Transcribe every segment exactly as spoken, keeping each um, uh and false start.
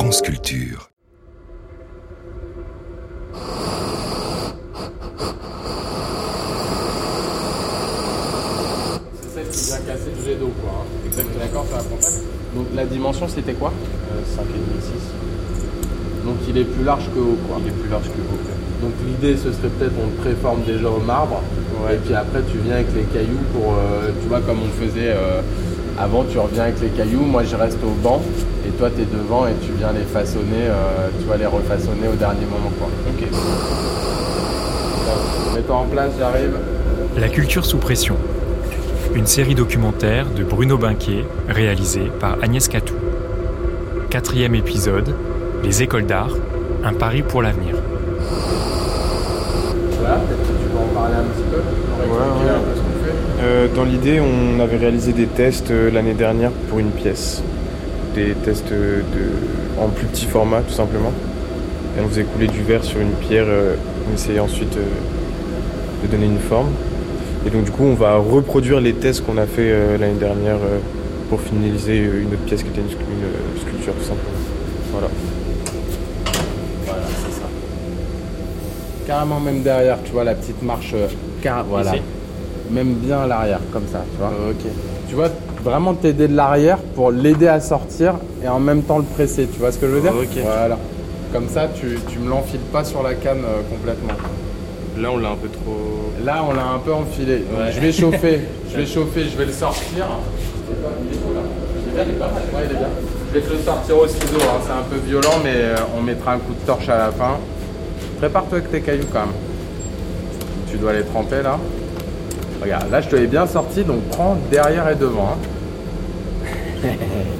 France Culture. C'est celle qui vient casser le jet d'eau, quoi. Hein. Exactement. D'accord, sur la contact. Donc la dimension, c'était quoi euh, cinq virgule cinq six. Donc il est plus large que haut, quoi. Il est plus large que haut. Donc l'idée, ce serait peut-être on te préforme déjà au marbre. Ouais. Et puis après, tu viens avec les cailloux pour, euh, tu vois, comme on faisait euh, avant, tu reviens avec les cailloux. Moi, je reste au banc et toi, tu es devant et tu viens les façonner, euh, tu vas les refaçonner au dernier moment, quoi. Ok. Mets-toi en place, j'arrive. La culture sous pression. Une série documentaire de Bruno Binquet, réalisée par Agnès Catou. Quatrième épisode, les écoles d'art, un pari pour l'avenir. Voilà, peut-être que tu peux en parler un petit peu, pour ouais, expliquer ouais. un peu ce qu'on fait. Euh, dans l'idée, on avait réalisé des tests euh, l'année dernière pour une pièce. Des tests de, en plus petit format, tout simplement. Et on faisait couler du verre sur une pierre, euh, on essayait ensuite euh, de donner une forme. Et donc du coup, on va reproduire les tests qu'on a fait euh, l'année dernière euh, pour finaliser une autre pièce qui était une, une sculpture, tout simplement. Voilà. Voilà, c'est ça. Carrément même derrière, tu vois, la petite marche, euh, car... voilà. Ici. Même bien à l'arrière, comme ça, tu vois. Euh, ok. Tu vois, vraiment t'aider de l'arrière pour l'aider à sortir et en même temps le presser, tu vois ce que je veux dire? Ok. Voilà. Comme ça, tu, tu me l'enfiles pas sur la canne euh, complètement. Là, on l'a un peu trop... Là, on l'a un peu enfilé. Donc, Ouais. je vais chauffer, je vais chauffer, je vais le sortir. Il est beau, là. Il est bien, il est pas mal. Ouais, il est bien. Je vais te le sortir au ciseau, hein. C'est un peu violent, mais euh, on mettra un coup de torche à la fin. Prépare-toi avec tes cailloux quand même. Tu dois les tremper là. Regarde, là je te l'ai bien sorti, donc prends derrière et devant. Hein.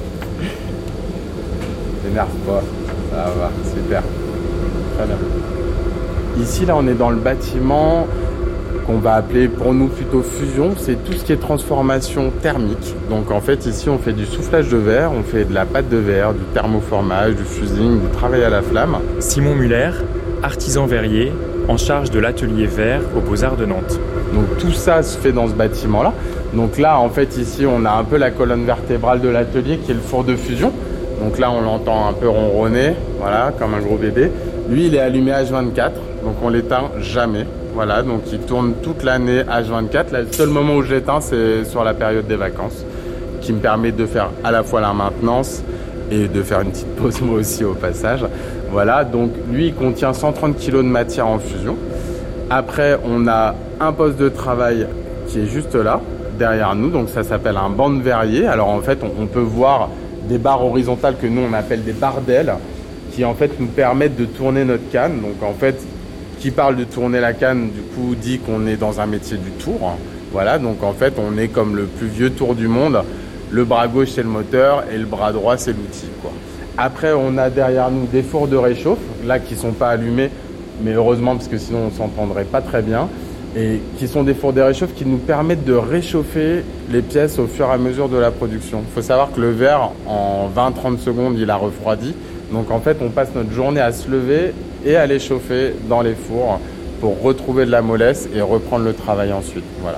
T'énerve pas, ça va, super. Très bien. Ici là on est dans le bâtiment qu'on va appeler pour nous plutôt fusion, c'est tout ce qui est transformation thermique. Donc en fait ici on fait du soufflage de verre, on fait de la pâte de verre, du thermoformage, du fusing, du travail à la flamme. Simon Muller, artisan verrier, en charge de l'atelier verre aux Beaux-Arts de Nantes. Donc tout ça se fait dans ce bâtiment-là. Donc là, en fait, ici, on a un peu la colonne vertébrale de l'atelier qui est le four de fusion. Donc là, on l'entend un peu ronronner, voilà, comme un gros bébé. Lui, il est allumé H vingt-quatre, donc on l'éteint jamais. Voilà, donc il tourne toute l'année H vingt-quatre. Là, le seul moment où je l'éteins, c'est sur la période des vacances, qui me permet de faire à la fois la maintenance et de faire une petite pause moi aussi au passage. Voilà, donc lui, il contient cent trente kilos de matière en fusion. Après, on a un poste de travail qui est juste là, derrière nous. Donc ça s'appelle un banc de verrier. Alors en fait, on, on peut voir des barres horizontales que nous, on appelle des bardelles, qui en fait nous permettent de tourner notre canne. Donc en fait, qui parle de tourner la canne, du coup, dit qu'on est dans un métier du tour. Voilà, donc en fait, on est comme le plus vieux tour du monde. Le bras gauche, c'est le moteur et le bras droit, c'est l'outil, quoi. Après, on a derrière nous des fours de réchauffe, là, qui ne sont pas allumés, mais heureusement, parce que sinon, on ne s'entendrait pas très bien, et qui sont des fours de réchauffe qui nous permettent de réchauffer les pièces au fur et à mesure de la production. Il faut savoir que le verre, en vingt à trente secondes, il a refroidi. Donc, en fait, on passe notre journée à se lever et à les chauffer dans les fours pour retrouver de la mollesse et reprendre le travail ensuite. Voilà.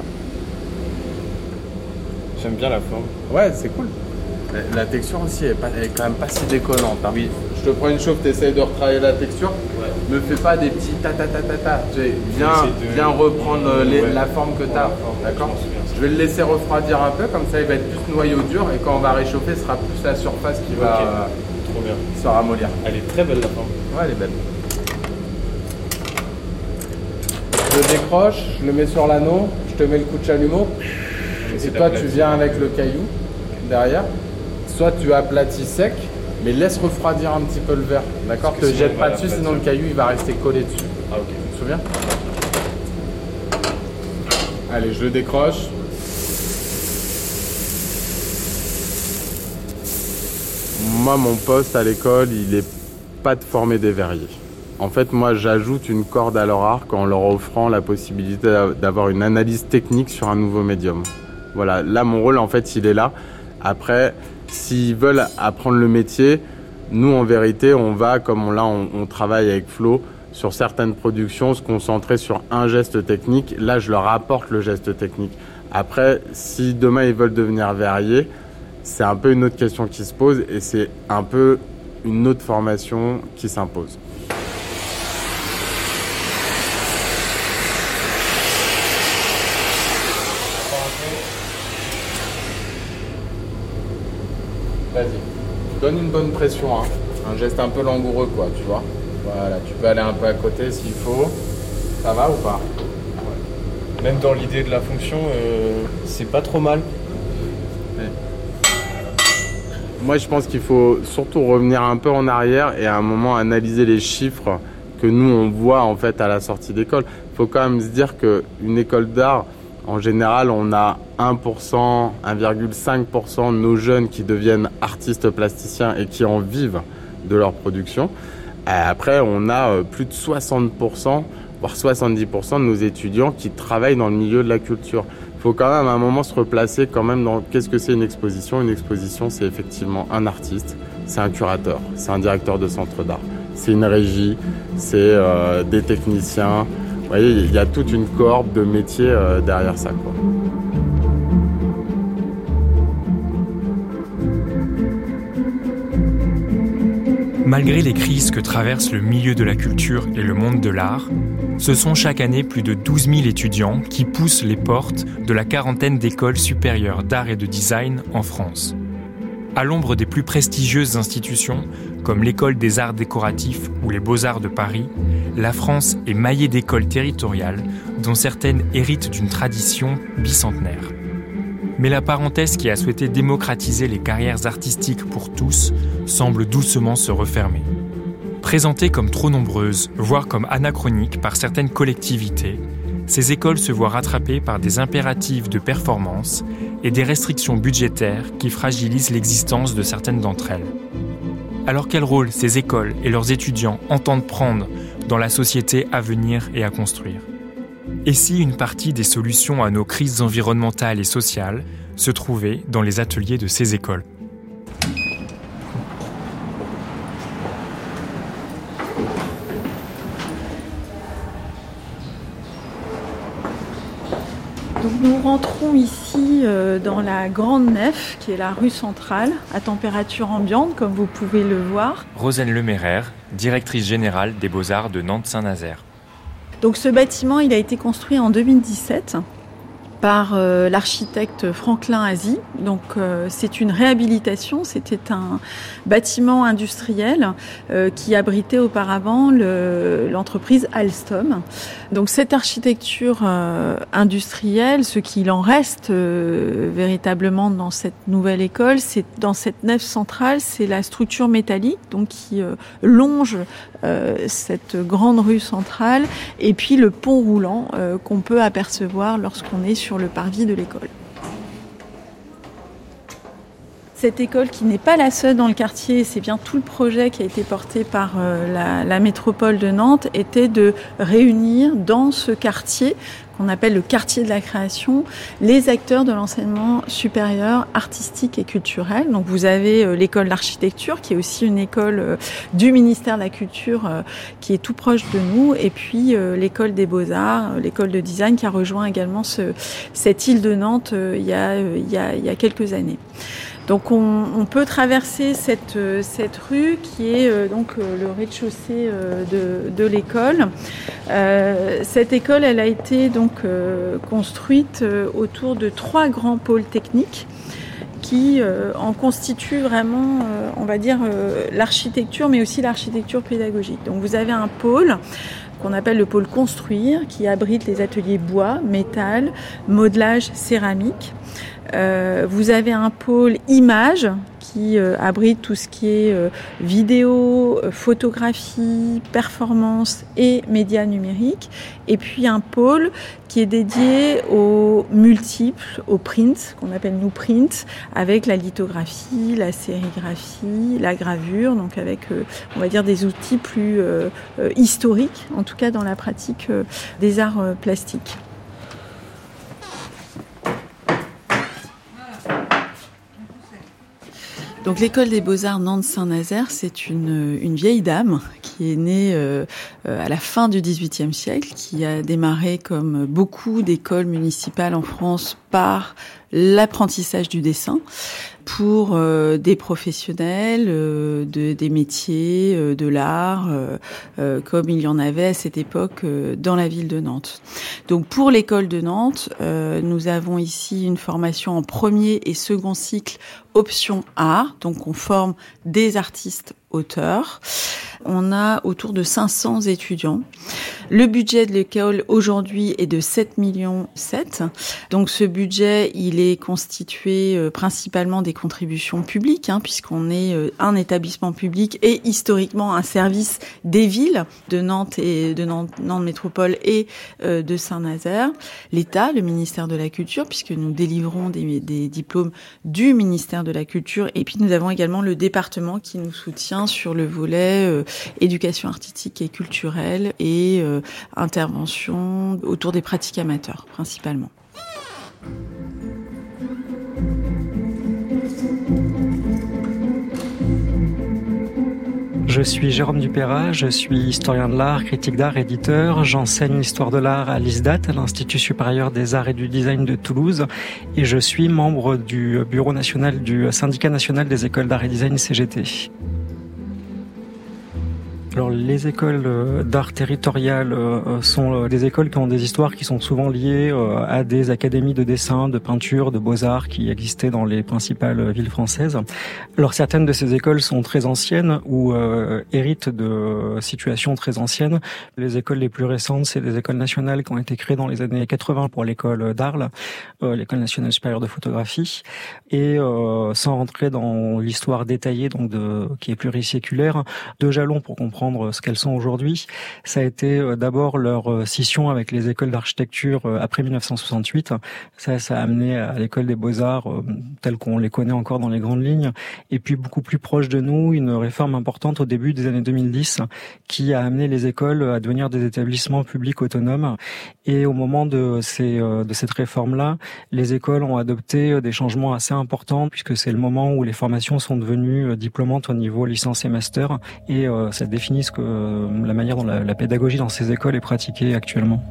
J'aime bien la forme. Ouais, c'est cool. La texture aussi est, pas, elle est quand même pas si déconnante. Hein. Oui. Je te prends une chauffe, tu essayes de retravailler la texture. Ouais. Me fais pas des petits ta ta ta ta ta. Tu sais, viens, de... viens reprendre les, ouais. la forme que tu as. D'accord. Je vais le laisser refroidir un peu, comme ça il va être plus noyau dur et quand on va réchauffer, ce sera plus la surface qui va okay. Trop bien. se ramollir. Elle est très belle la forme. Ouais, elle est belle. Je le décroche, je le mets sur l'anneau, je te mets le coup de chalumeau. Et toi, tu viens avec le caillou derrière. Soit tu aplatis sec, mais laisse refroidir un petit peu le verre. D'accord? Ne te jette pas dessus, sinon le caillou il va rester collé dessus. Ah ok. Tu te souviens? Allez, je le décroche. Moi, mon poste à l'école, il est pas de former des verriers. En fait, moi, j'ajoute une corde à leur arc en leur offrant la possibilité d'avoir une analyse technique sur un nouveau médium. Voilà, là, mon rôle, en fait, il est là. Après, s'ils veulent apprendre le métier, nous, en vérité, on va, comme on, là, on, on travaille avec Flo, sur certaines productions, se concentrer sur un geste technique. Là, je leur apporte le geste technique. Après, si demain, ils veulent devenir verriers, c'est un peu une autre question qui se pose et c'est un peu une autre formation qui s'impose. Vas-y, donne une bonne pression, hein. Un geste un peu langoureux, quoi, tu vois. Voilà, tu peux aller un peu à côté s'il faut. Ça va ou pas? Ouais. Même dans l'idée de la fonction, euh, c'est pas trop mal. Ouais. Moi, je pense qu'il faut surtout revenir un peu en arrière et à un moment analyser les chiffres que nous, on voit en fait à la sortie d'école. Il faut quand même se dire qu'une école d'art, en général, on a un pour cent, un virgule cinq pour cent de nos jeunes qui deviennent artistes plasticiens et qui en vivent de leur production. Et après, on a plus de soixante pour cent, voire soixante-dix pour cent de nos étudiants qui travaillent dans le milieu de la culture. Il faut quand même à un moment se replacer quand même dans qu'est-ce que c'est une exposition. Une exposition, c'est effectivement un artiste, c'est un curateur, c'est un directeur de centre d'art, c'est une régie, c'est euh, des techniciens. Vous voyez, il y a toute une cohorte de métiers euh, derrière ça, quoi. Malgré les crises que traverse le milieu de la culture et le monde de l'art, ce sont chaque année plus de douze mille étudiants qui poussent les portes de la quarantaine d'écoles supérieures d'art et de design en France. À l'ombre des plus prestigieuses institutions, comme l'École des arts décoratifs ou les Beaux-Arts de Paris, la France est maillée d'écoles territoriales, dont certaines héritent d'une tradition bicentenaire. Mais la parenthèse qui a souhaité démocratiser les carrières artistiques pour tous semble doucement se refermer. Présentées comme trop nombreuses, voire comme anachroniques par certaines collectivités, ces écoles se voient rattrapées par des impératifs de performance et des restrictions budgétaires qui fragilisent l'existence de certaines d'entre elles. Alors quel rôle ces écoles et leurs étudiants entendent prendre dans la société à venir et à construire? Et si une partie des solutions à nos crises environnementales et sociales se trouvait dans les ateliers de ces écoles? Donc nous rentrons ici euh, dans la grande nef, qui est la rue centrale, à température ambiante, comme vous pouvez le voir. Rosaine Leméraire, directrice générale des Beaux-Arts de Nantes-Saint-Nazaire. Donc ce bâtiment, il a été construit en deux mille dix-sept par euh, l'architecte Franklin Azy. Donc euh, c'est une réhabilitation, c'était un bâtiment industriel euh, qui abritait auparavant le, l'entreprise Alstom. Donc cette architecture euh, industrielle, ce qu'il en reste euh, véritablement dans cette nouvelle école, c'est dans cette nef centrale, c'est la structure métallique donc qui euh, longe euh, cette grande rue centrale et puis le pont roulant euh, qu'on peut apercevoir lorsqu'on est sur le parvis de l'école. Cette école qui n'est pas la seule dans le quartier, c'est bien tout le projet qui a été porté par euh, la, la métropole de Nantes, était de réunir dans ce quartier, qu'on appelle le quartier de la création, les acteurs de l'enseignement supérieur, artistique et culturel. Donc vous avez euh, l'école d'architecture, qui est aussi une école euh, du ministère de la Culture, euh, qui est tout proche de nous, et puis euh, l'école des Beaux-Arts, euh, l'école de design, qui a rejoint également ce, cette île de Nantes euh, il y a, euh, il y a, il y a quelques années. Donc on, on peut traverser cette, cette rue qui est euh, donc le rez-de-chaussée euh, de, de l'école. Euh, cette école, elle a été donc euh, construite euh, autour de trois grands pôles techniques qui euh, en constituent vraiment, euh, on va dire, euh, l'architecture, mais aussi l'architecture pédagogique. Donc vous avez un pôle qu'on appelle le pôle construire, qui abrite les ateliers bois, métal, modelage, céramique. Euh, vous avez un pôle image qui euh, abrite tout ce qui est euh, vidéo, euh, photographie, performance et médias numériques. Et puis un pôle qui est dédié aux multiples, aux prints, qu'on appelle nous prints, avec la lithographie, la sérigraphie, la gravure, donc avec, euh, on va dire, des outils plus euh, euh, historiques, en tout cas dans la pratique euh, des arts euh, plastiques. Donc l'école des Beaux-Arts Nantes-Saint-Nazaire, c'est une, une vieille dame qui est née euh, à la fin du dix-huitième siècle, qui a démarré comme beaucoup d'écoles municipales en France par l'apprentissage du dessin, pour euh, des professionnels euh, de, des métiers, euh, de l'art, euh, euh, comme il y en avait à cette époque euh, dans la ville de Nantes. Donc pour l'école de Nantes, euh, nous avons ici une formation en premier et second cycle option art, donc on forme des artistes auteurs. On a autour de cinq cents étudiants. Le budget de l'école aujourd'hui est de sept virgule sept millions. Donc ce budget, il est constitué euh, principalement des contributions publiques, hein, puisqu'on est euh, un établissement public et historiquement un service des villes de Nantes et de Nantes, Nantes Métropole et euh, de Saint-Nazaire. L'État, le ministère de la Culture, puisque nous délivrons des, des diplômes du ministère de la Culture. Et puis nous avons également le département qui nous soutient sur le volet euh, éducation artistique et culturelle et euh, intervention autour des pratiques amateurs principalement. Je suis Jérôme Dupeyrat, je suis historien de l'art, critique d'art, éditeur. J'enseigne l'histoire de l'art à l'I S D A T, à l'Institut supérieur des arts et du design de Toulouse. Et je suis membre du bureau national du syndicat national des écoles d'art et design C G T. Alors, les écoles d'art territoriales sont des écoles qui ont des histoires qui sont souvent liées à des académies de dessin, de peinture, de beaux-arts qui existaient dans les principales villes françaises. Alors, certaines de ces écoles sont très anciennes ou euh, héritent de situations très anciennes. Les écoles les plus récentes, c'est des écoles nationales qui ont été créées dans les années quatre-vingts pour l'école d'Arles, euh, l'école nationale supérieure de photographie. Et euh, sans rentrer dans l'histoire détaillée, donc de, qui est pluriséculaire, deux jalons pour comprendre ce qu'elles sont aujourd'hui. Ça a été d'abord leur scission avec les écoles d'architecture après dix-neuf cent soixante-huit. Ça, ça a amené à l'école des beaux-arts telles qu'on les connaît encore dans les grandes lignes. Et puis beaucoup plus proche de nous, une réforme importante au début des années deux mille dix qui a amené les écoles à devenir des établissements publics autonomes. Et au moment de, ces, de cette réforme-là, les écoles ont adopté des changements assez importants puisque c'est le moment où les formations sont devenues diplômantes au niveau licence et master. Et euh, ça définit ce que, la manière dont la, la pédagogie dans ces écoles est pratiquée actuellement.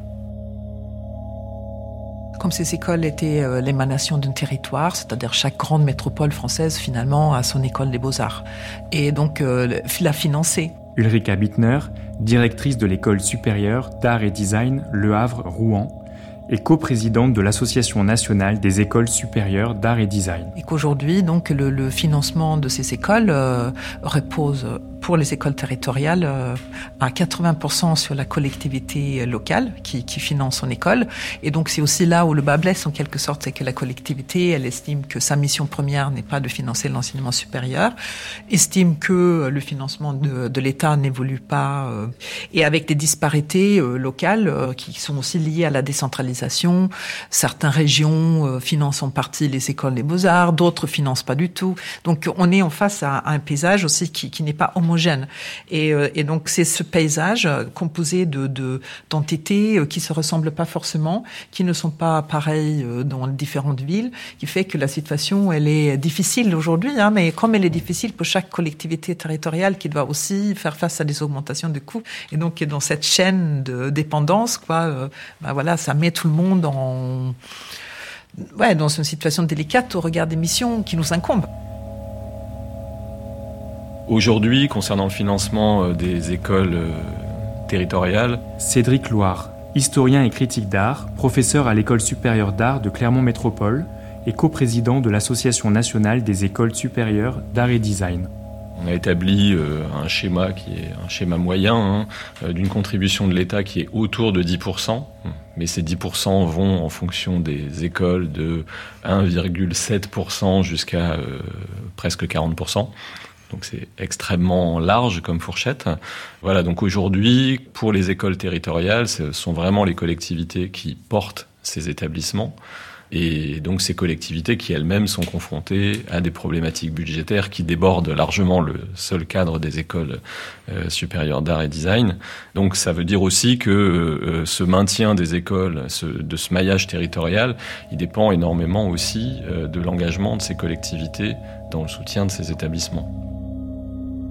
Comme ces écoles étaient euh, l'émanation d'un territoire, c'est-à-dire chaque grande métropole française finalement a son école des beaux-arts. Et donc euh, l'a financée. Ulrika Bittner, directrice de l'école supérieure d'art et design Le Havre-Rouen, et coprésidente de l'Association nationale des écoles supérieures d'art et design. Et qu'aujourd'hui, donc, le, le financement de ces écoles euh, repose pour les écoles territoriales euh, à quatre-vingts pour cent sur la collectivité locale qui, qui finance son école. Et donc, c'est aussi là où le bas blesse en quelque sorte, c'est que la collectivité, elle estime que sa mission première n'est pas de financer l'enseignement supérieur, estime que le financement de, de l'État n'évolue pas, euh, et avec des disparités euh, locales euh, qui sont aussi liées à la décentralisation. Certaines régions euh, financent en partie les écoles des beaux-arts, d'autres financent pas du tout. Donc, on est en face à, à un paysage aussi qui, qui n'est pas homogène. Et, euh, et donc, c'est ce paysage euh, composé de, de, d'entités euh, qui se ressemblent pas forcément, qui ne sont pas pareilles euh, dans différentes villes, qui fait que la situation, elle est difficile aujourd'hui, hein, mais comme elle est difficile pour chaque collectivité territoriale qui doit aussi faire face à des augmentations de coûts. Et donc, dans cette chaîne de dépendance, quoi, euh, bah voilà, ça met tout le monde en, ouais, dans une situation délicate au regard des missions qui nous incombent. Aujourd'hui, concernant le financement des écoles territoriales, Cédric Loire, historien et critique d'art, professeur à l'École supérieure d'art de Clermont Métropole et coprésident de l'Association nationale des écoles supérieures d'art et design. On a établi euh, un schéma qui est un schéma moyen hein, euh, d'une contribution de l'État qui est autour de dix pour cent. Mais ces dix pour cent vont en fonction des écoles de un virgule sept pour cent jusqu'à euh, presque quarante pour cent. Donc c'est extrêmement large comme fourchette. Voilà, donc aujourd'hui, pour les écoles territoriales, ce sont vraiment les collectivités qui portent ces établissements. Et donc ces collectivités qui elles-mêmes sont confrontées à des problématiques budgétaires qui débordent largement le seul cadre des écoles euh, supérieures d'art et design. Donc ça veut dire aussi que euh, ce maintien des écoles, ce, de ce maillage territorial, il dépend énormément aussi euh, de l'engagement de ces collectivités dans le soutien de ces établissements.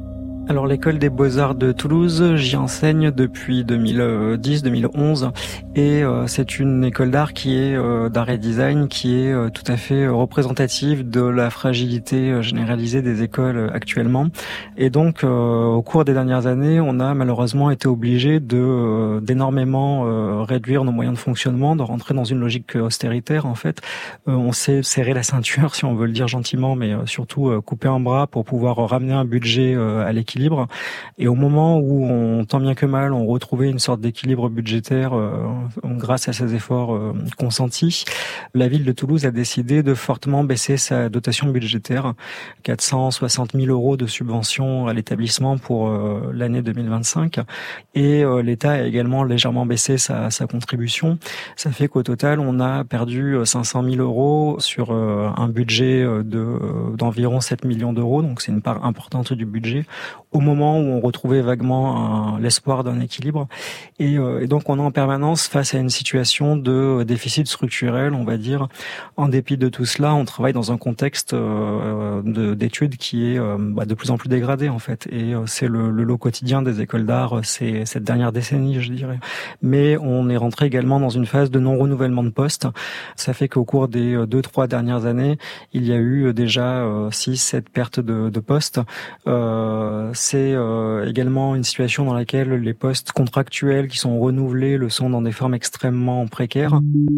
Alors l'école des Beaux-Arts de Toulouse, j'y enseigne depuis deux mille dix deux mille onze et euh, c'est une école d'art qui est euh, d'art et design qui est euh, tout à fait représentative de la fragilité généralisée des écoles actuellement. Et donc euh, au cours des dernières années, on a malheureusement été obligé de euh, d'énormément euh, réduire nos moyens de fonctionnement, de rentrer dans une logique austéritaire en fait. Euh, on s'est serré la ceinture si on veut le dire gentiment, mais euh, surtout euh, couper un bras pour pouvoir ramener un budget euh, à l'équilibre. Et au moment où on, tant bien que mal, on retrouvait une sorte d'équilibre budgétaire euh, grâce à ces efforts euh, consentis, la ville de Toulouse a décidé de fortement baisser sa dotation budgétaire, quatre cent soixante mille euros de subvention à l'établissement pour euh, l'année deux mille vingt-cinq. Et euh, l'État a également légèrement baissé sa, sa contribution. Ça fait qu'au total, on a perdu cinq cent mille euros sur euh, un budget de, d'environ sept millions d'euros. Donc c'est une part importante du budget, au moment où on retrouvait vaguement un, l'espoir d'un équilibre. Et, euh, et donc on est en permanence face à une situation de déficit structurel, on va dire. En dépit de tout cela, on travaille dans un contexte euh, de, d'études qui est euh, bah, de plus en plus dégradé en fait. Et euh, c'est le, le lot quotidien des écoles d'art c'est, cette dernière décennie, je dirais. Mais on est rentré également dans une phase de non-renouvellement de postes. Ça fait qu'au cours des deux, trois dernières années, il y a eu déjà euh, six, sept pertes de, de postes. Euh, c'est euh, également une situation dans laquelle les postes contractuels qui sont renouvelés le sont dans des formes extrêmement précaires.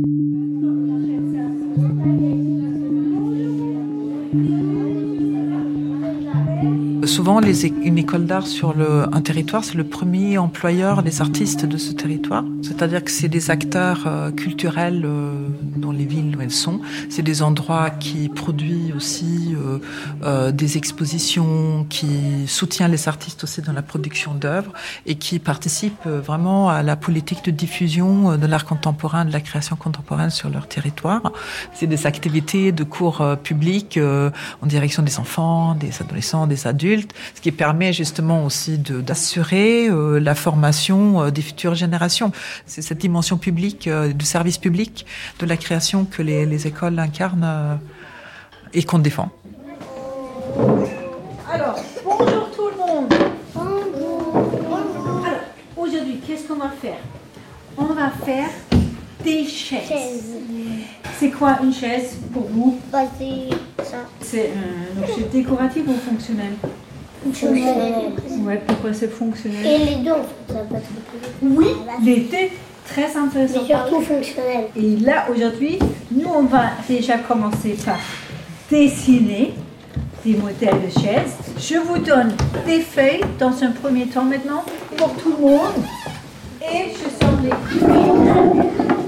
Souvent, les, une école d'art sur le, un territoire, c'est le premier employeur des artistes de ce territoire. C'est-à-dire que c'est des acteurs euh, culturels euh, dans les villes où elles sont. C'est des endroits qui produisent aussi euh, euh, des expositions, qui soutient les artistes aussi dans la production d'œuvres et qui participent vraiment à la politique de diffusion de l'art contemporain, de la création contemporaine sur leur territoire. C'est des activités de cours euh, publics euh, en direction des enfants, des adolescents, des adultes, ce qui permet justement aussi de, d'assurer euh, la formation euh, des futures générations. C'est cette dimension publique, euh, du service public, de la création que les, les écoles incarnent euh, et qu'on défend. Alors, bonjour tout le monde. Bonjour. Alors, aujourd'hui, qu'est-ce qu'on va faire? On va faire des chaises. Chaise. C'est quoi une chaise pour vous? Bah, c'est ça. C'est un objet décoratif ou fonctionnel? Fonctionnel. Ouais, pourquoi c'est fonctionnel? Et les deux, en fait, ça va pas trop. Oui, les deux, très intéressant. Mais surtout fonctionnel. Et là, aujourd'hui, nous, on va déjà commencer par dessiner des modèles de chaises. Je vous donne des feuilles dans un premier temps maintenant pour tout le monde. Et je sors les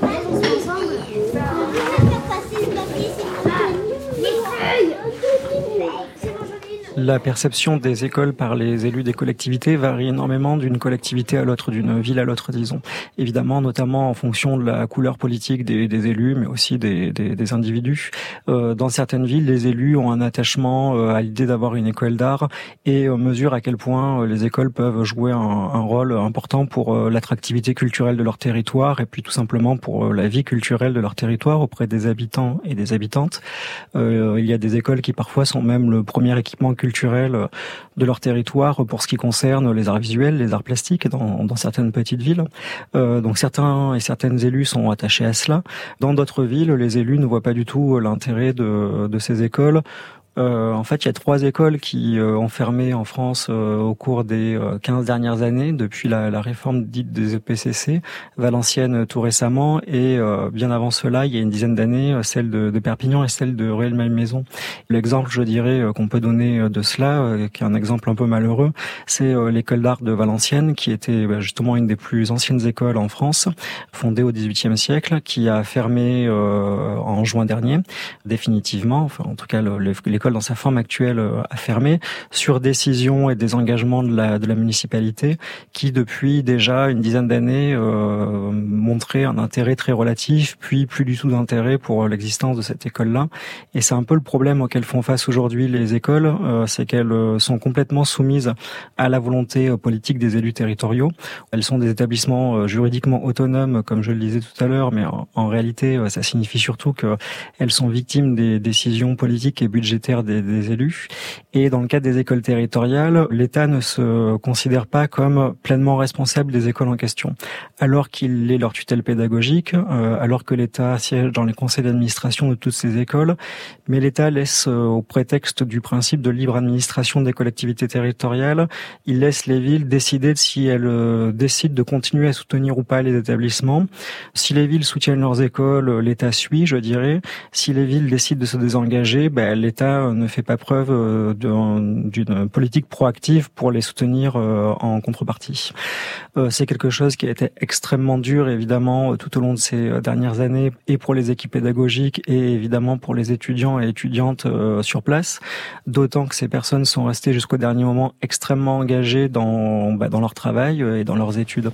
La perception des écoles par les élus des collectivités varie énormément d'une collectivité à l'autre, d'une ville à l'autre, disons. Évidemment, notamment en fonction de la couleur politique des, des élus, mais aussi des, des, des individus. Euh, dans certaines villes, les élus ont un attachement euh, à l'idée d'avoir une école d'art et euh, mesurent à quel point euh, les écoles peuvent jouer un, un rôle important pour euh, l'attractivité culturelle de leur territoire et puis tout simplement pour euh, la vie culturelle de leur territoire auprès des habitants et des habitantes. Euh, il y a des écoles qui parfois sont même le premier équipement culturel de leur territoire pour ce qui concerne les arts visuels, les arts plastiques dans, dans certaines petites villes. Euh, donc certains et certaines élus sont attachés à cela. Dans d'autres villes, les élus ne voient pas du tout l'intérêt de, de ces écoles. Euh, en fait, il y a trois écoles qui euh, ont fermé en France euh, au cours des euh, quinze dernières années, depuis la, la réforme dite des E P C C, Valenciennes euh, tout récemment, et euh, bien avant cela, il y a une dizaine d'années, euh, celle de, de Perpignan et celle de Rueil-Malmaison. L'exemple, je dirais, euh, qu'on peut donner euh, de cela, euh, qui est un exemple un peu malheureux, c'est euh, l'école d'art de Valenciennes, qui était bah, justement une des plus anciennes écoles en France, fondée au dix-huitième siècle, qui a fermé euh, en juin dernier, définitivement, enfin en tout cas le, le, l'école dans sa forme actuelle a fermé sur décision et des engagements de la, de la municipalité qui depuis déjà une dizaine d'années euh, montraient un intérêt très relatif puis plus du tout d'intérêt pour l'existence de cette école-là. Et c'est un peu le problème auquel font face aujourd'hui les écoles, euh, c'est qu'elles sont complètement soumises à la volonté politique des élus territoriaux. Elles sont des établissements juridiquement autonomes comme je le disais tout à l'heure, mais en, en réalité ça signifie surtout qu'elles sont victimes des décisions politiques et budgétaires volontaire des, des élus. Et dans le cadre des écoles territoriales, l'État ne se considère pas comme pleinement responsable des écoles en question, alors qu'il est leur tutelle pédagogique, euh, alors que l'État siège dans les conseils d'administration de toutes ces écoles, mais l'État laisse, euh, au prétexte du principe de libre administration des collectivités territoriales, il laisse les villes décider si elles euh, décident de continuer à soutenir ou pas les établissements. Si les villes soutiennent leurs écoles, l'État suit, je dirais. Si les villes décident de se désengager, ben, l'État ne fait pas preuve euh, de, d'une politique proactive pour les soutenir euh, en contrepartie. Euh, c'est quelque chose qui a été extrêmement dur, évidemment, tout au long de ces dernières années, et pour les équipes pédagogiques, et évidemment pour les étudiants et étudiantes euh, sur place, d'autant que ces personnes sont restées jusqu'au dernier moment extrêmement engagées dans, bah, dans leur travail et dans leurs études.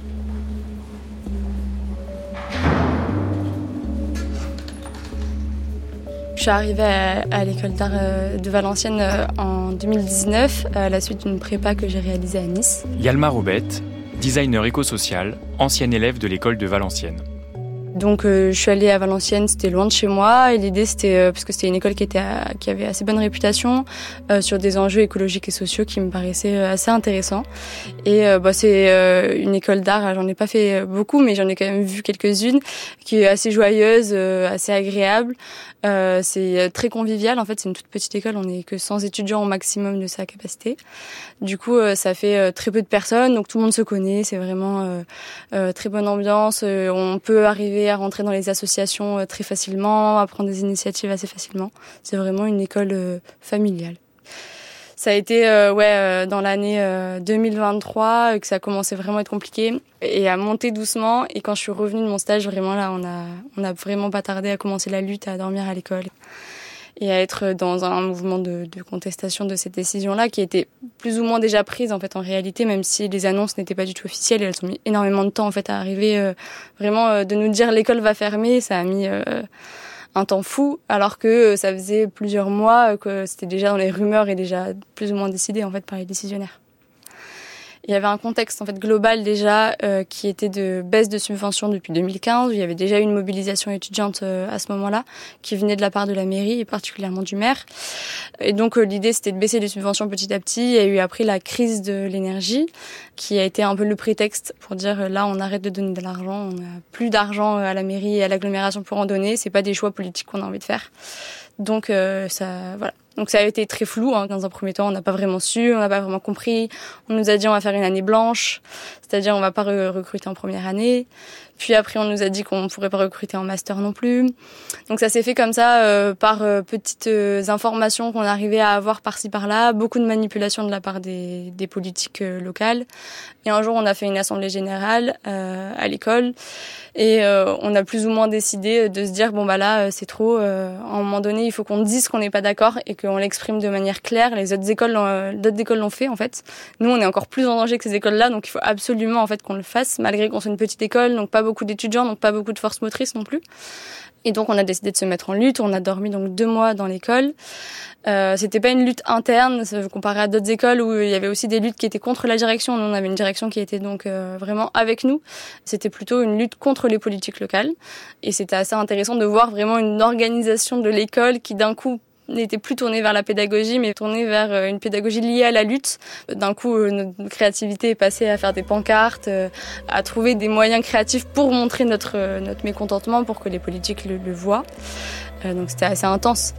Je suis arrivée à, à l'école d'art de Valenciennes en deux mille dix-neuf, à la suite d'une prépa que j'ai réalisée à Nice. Yalma Robette, designer éco-social, ancienne élève de l'école de Valenciennes. Donc euh, je suis allée à Valenciennes, c'était loin de chez moi, et l'idée c'était, euh, parce que c'était une école qui, était à, qui avait assez bonne réputation, euh, sur des enjeux écologiques et sociaux qui me paraissaient euh, assez intéressants. Et euh, bah, c'est euh, une école d'art, j'en ai pas fait beaucoup, mais j'en ai quand même vu quelques-unes, qui est assez joyeuse, euh, assez agréable. Euh, c'est très convivial, en fait c'est une toute petite école, on n'est que cent étudiants au maximum de sa capacité. Du coup euh, ça fait euh, très peu de personnes, donc tout le monde se connaît, c'est vraiment euh, euh, très bonne ambiance, euh, on peut arriver à rentrer dans les associations euh, très facilement, à prendre des initiatives assez facilement. C'est vraiment une école euh, familiale. Ça a été euh, ouais euh, dans l'année euh, deux mille vingt-trois que ça a commencé vraiment à être compliqué et à monter doucement. Et quand je suis revenue de mon stage, vraiment là, on a on a vraiment pas tardé à commencer la lutte, à dormir à l'école et à être dans un mouvement de, de contestation de cette décision-là, qui était plus ou moins déjà prise en fait en réalité, même si les annonces n'étaient pas du tout officielles. Et elles ont mis énormément de temps en fait à arriver. Euh, vraiment euh, de nous dire l'école va fermer, ça a mis euh, un temps fou, alors que ça faisait plusieurs mois que c'était déjà dans les rumeurs et déjà plus ou moins décidé en fait par les décisionnaires. Il y avait un contexte en fait global déjà euh, qui était de baisse de subventions depuis deux mille quinze. Où il y avait déjà eu une mobilisation étudiante euh, à ce moment-là qui venait de la part de la mairie et particulièrement du maire. Et donc euh, l'idée c'était de baisser les subventions petit à petit. Il y a eu après la crise de l'énergie qui a été un peu le prétexte pour dire euh, là on arrête de donner de l'argent, on n'a plus d'argent à la mairie et à l'agglomération pour en donner. C'est pas des choix politiques qu'on a envie de faire. Donc euh, ça voilà. Donc ça a été très flou, hein. Dans un premier temps, on n'a pas vraiment su, on n'a pas vraiment compris. On nous a dit on va faire une année blanche, c'est-à-dire on va pas re- recruter en première année. Puis après, on nous a dit qu'on ne pourrait pas recruter en master non plus. Donc ça s'est fait comme ça, euh, par euh, petites euh, informations qu'on arrivait à avoir par-ci par-là, beaucoup de manipulation de la part des, des politiques euh, locales. Et un jour, on a fait une assemblée générale euh, à l'école et euh, on a plus ou moins décidé de se dire bon bah là euh, c'est trop. Euh, à un moment donné, il faut qu'on dise qu'on n'est pas d'accord et qu'on l'exprime de manière claire. Les autres écoles, l'ont, d'autres écoles l'ont fait en fait. Nous, on est encore plus en danger que ces écoles-là, donc il faut absolument en fait qu'on le fasse, malgré qu'on soit une petite école, donc pas beaucoup d'étudiants, donc pas beaucoup de force motrice non plus. Et donc on a décidé de se mettre en lutte. On a dormi donc deux mois dans l'école. Euh, c'était pas une lutte interne, comparé à d'autres écoles où il y avait aussi des luttes qui étaient contre la direction. Nous, on avait une direction qui était donc euh, vraiment avec nous. C'était plutôt une lutte contre les politiques locales. Et c'était assez intéressant de voir vraiment une organisation de l'école qui d'un coup n'était plus tournée vers la pédagogie, mais tournée vers une pédagogie liée à la lutte. D'un coup, notre créativité est passée à faire des pancartes, à trouver des moyens créatifs pour montrer notre, notre mécontentement, pour que les politiques le, le voient. Donc c'était assez intense.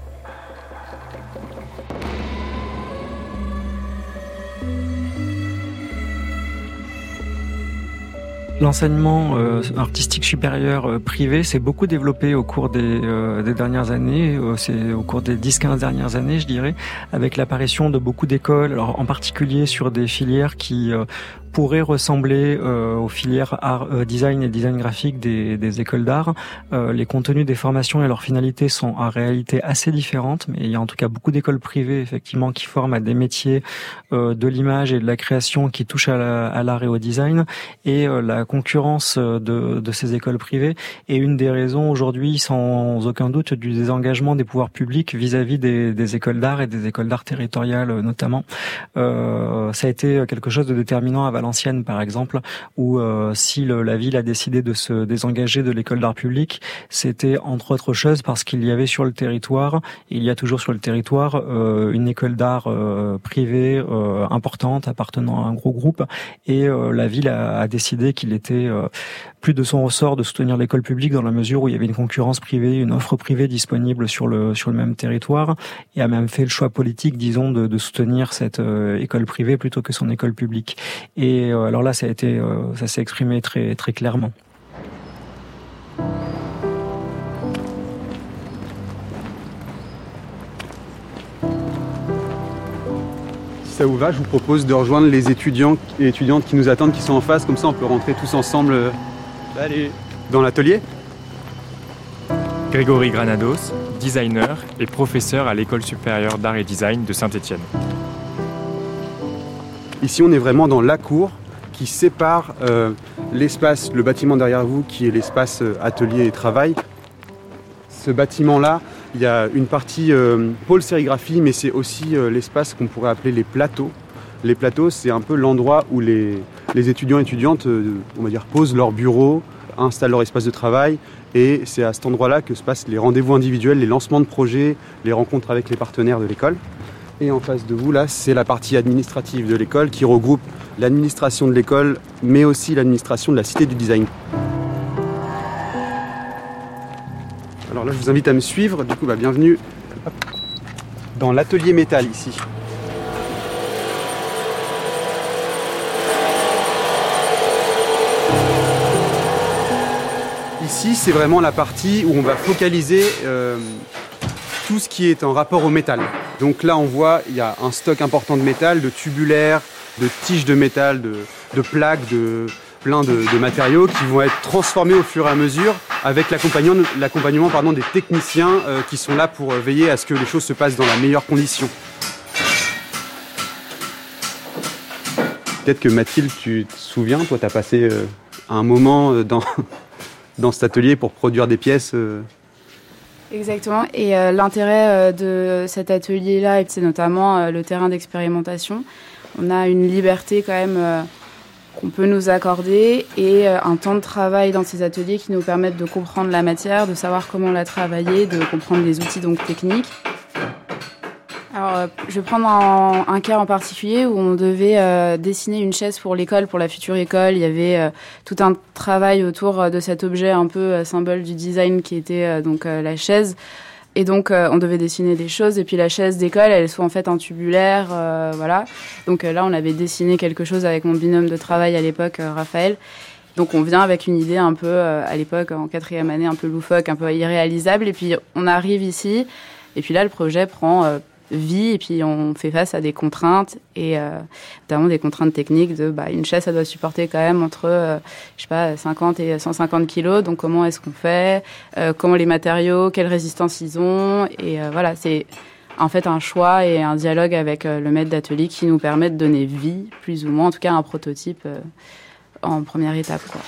L'enseignement euh, artistique supérieur euh, privé s'est beaucoup développé au cours des, euh, des dernières années, euh, c'est au cours des dix quinze dernières années, je dirais, avec l'apparition de beaucoup d'écoles, alors en particulier sur des filières qui euh, pourraient ressembler euh, aux filières art, euh, design et design graphique des, des écoles d'art. Euh, les contenus des formations et leurs finalités sont en réalité assez différentes, mais il y a en tout cas beaucoup d'écoles privées effectivement qui forment à des métiers euh, de l'image et de la création qui touchent à, la, à l'art et au design, et euh, la concurrence de, de ces écoles privées est une des raisons aujourd'hui, sans aucun doute, du désengagement des pouvoirs publics vis-à-vis des, des écoles d'art et des écoles d'art territoriales notamment. Euh, ça a été quelque chose de déterminant à Valenciennes, par exemple, où euh, si le, la ville a décidé de se désengager de l'école d'art public, c'était entre autres choses parce qu'il y avait sur le territoire, il y a toujours sur le territoire, euh, une école d'art euh, privée euh, importante appartenant à un gros groupe, et euh, la ville a, a décidé qu'il était euh, plus de son ressort de soutenir l'école publique dans la mesure où il y avait une concurrence privée, une offre privée disponible sur le sur le même territoire, et a même fait le choix politique, disons, de, de soutenir cette euh, école privée plutôt que son école publique. Et euh, alors là, ça a été, euh, ça s'est exprimé très très clairement. Si ça vous va, je vous propose de rejoindre les étudiants et étudiantes qui nous attendent, qui sont en face, comme ça on peut rentrer tous ensemble euh, Allez. dans l'atelier. Grégory Granados, designer et professeur à l'École supérieure d'art et design de Saint-Étienne. Ici, on est vraiment dans la cour qui sépare euh, l'espace, le bâtiment derrière vous, qui est l'espace euh, atelier et travail. Ce bâtiment-là, il y a une partie euh, pôle sérigraphie, mais c'est aussi euh, l'espace qu'on pourrait appeler les plateaux. Les plateaux, c'est un peu l'endroit où les, les étudiants et étudiantes, euh, on va dire, posent leur bureau, installent leur espace de travail. Et c'est à cet endroit-là que se passent les rendez-vous individuels, les lancements de projets, les rencontres avec les partenaires de l'école. Et en face de vous, là, c'est la partie administrative de l'école qui regroupe l'administration de l'école, mais aussi l'administration de la Cité du Design. Alors là, je vous invite à me suivre. Du coup, bah, bienvenue dans l'atelier métal ici. Ici, c'est vraiment la partie où on va focaliser euh, tout ce qui est en rapport au métal. Donc là, on voit, il y a un stock important de métal, de tubulaires, de tiges de métal, de, de plaques, de plein de, de matériaux qui vont être transformés au fur et à mesure avec l'accompagnement, l'accompagnement pardon, des techniciens euh, qui sont là pour veiller à ce que les choses se passent dans la meilleure condition. Peut-être que Mathilde, tu te souviens, toi, tu as passé euh, un moment euh, dans... dans cet atelier pour produire des pièces. Euh... Exactement. Et euh, l'intérêt euh, de cet atelier-là, c'est notamment euh, le terrain d'expérimentation. On a une liberté quand même euh, qu'on peut nous accorder et euh, un temps de travail dans ces ateliers qui nous permettent de comprendre la matière, de savoir comment la travailler, de comprendre les outils donc techniques. Alors, euh, je vais prendre un, un cas en particulier où on devait euh, dessiner une chaise pour l'école, pour la future école. Il y avait euh, tout un travail autour de cet objet un peu euh, symbole du design qui était euh, donc euh, la chaise. Et donc, euh, on devait dessiner des choses. Et puis, la chaise d'école, elle est soit en fait un tubulaire, euh, voilà. Donc euh, là, on avait dessiné quelque chose avec mon binôme de travail à l'époque, euh, Raphaël. Donc, on vient avec une idée un peu, euh, à l'époque, en quatrième année, un peu loufoque, un peu irréalisable. Et puis, on arrive ici. Et puis là, le projet prend... Euh, vie et puis on fait face à des contraintes et euh, notamment des contraintes techniques de bah, une chaise ça doit supporter quand même entre euh, je sais pas cinquante et cent cinquante kilos, donc comment est-ce qu'on fait, euh, comment les matériaux, quelle résistance ils ont, et euh, voilà, c'est en fait un choix et un dialogue avec euh, le maître d'atelier qui nous permet de donner vie plus ou moins, en tout cas un prototype euh, en première étape, quoi.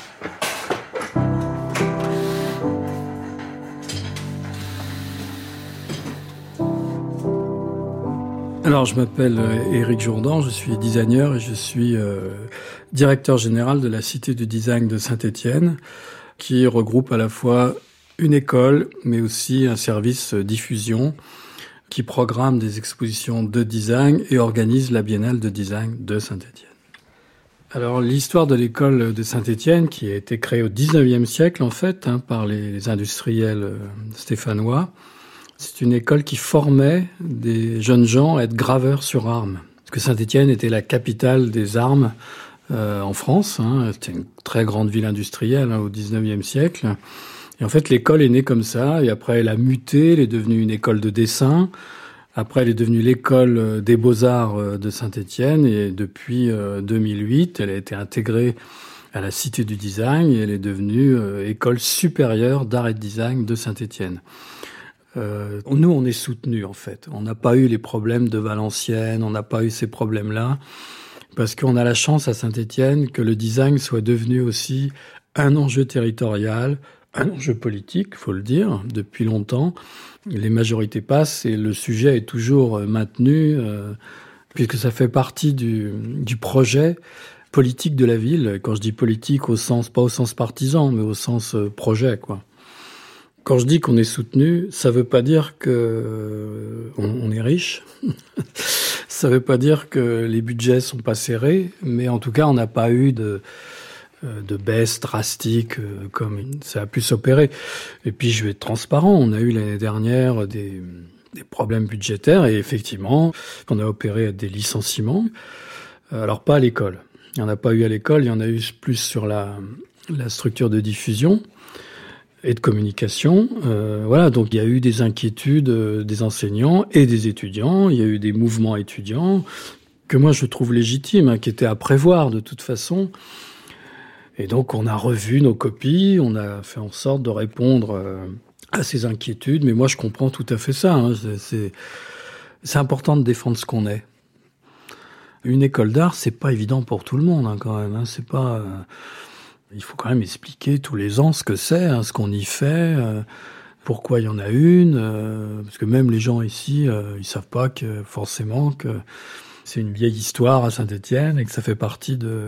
Alors, je m'appelle Éric Jourdan, je suis designer et je suis euh, directeur général de la Cité du Design de Saint-Étienne, qui regroupe à la fois une école, mais aussi un service diffusion qui programme des expositions de design et organise la Biennale de design de Saint-Étienne. Alors, l'histoire de l'école de Saint-Étienne, qui a été créée au dix-neuvième siècle, en fait, hein, par les industriels stéphanois, c'est une école qui formait des jeunes gens à être graveurs sur armes. Parce que Saint-Étienne était la capitale des armes euh, en France. Hein. C'était une très grande ville industrielle hein, au dix-neuvième siècle. Et en fait, l'école est née comme ça. Et après, elle a muté. Elle est devenue une école de dessin. Après, elle est devenue l'école des beaux-arts de Saint-Étienne. Et depuis euh, deux mille huit, elle a été intégrée à la Cité du Design. Et elle est devenue euh, école supérieure d'art et de design de Saint-Étienne. Euh, nous, on est soutenus, en fait. On n'a pas eu les problèmes de Valenciennes, on n'a pas eu ces problèmes-là, parce qu'on a la chance à Saint-Étienne que le design soit devenu aussi un enjeu territorial, un enjeu politique, faut le dire, depuis longtemps. Les majorités passent et le sujet est toujours maintenu, euh, puisque ça fait partie du, du projet politique de la ville. Quand je dis politique, au sens, pas au sens partisan, mais au sens euh, projet, quoi. Quand je dis qu'on est soutenu, ça veut pas dire que euh, on, on est riche. Ça veut pas dire que les budgets sont pas serrés, mais en tout cas, on n'a pas eu de de baisse drastique euh, comme ça a pu s'opérer. Et puis, je vais être transparent. On a eu l'année dernière des, des problèmes budgétaires et effectivement, on a opéré des licenciements. Alors, pas à l'école. Il n'y en a pas eu à l'école. Il y en a eu plus sur la, la structure de diffusion et de communication. Euh, voilà. Donc, il y a eu des inquiétudes euh, des enseignants et des étudiants. Il y a eu des mouvements étudiants que moi, je trouve légitimes, hein, qui étaient à prévoir de toute façon. Et donc, on a revu nos copies, on a fait en sorte de répondre euh, à ces inquiétudes. Mais moi, je comprends tout à fait ça. Hein. C'est, c'est, c'est important de défendre ce qu'on est. Une école d'art, c'est pas évident pour tout le monde, hein, quand même. Hein. C'est pas. Euh, il faut quand même expliquer tous les ans ce que c'est, hein, ce qu'on y fait, euh, pourquoi il y en a une. Euh, parce que même les gens ici, euh, ils savent pas que forcément que c'est une vieille histoire à Saint-Étienne et que ça fait partie de.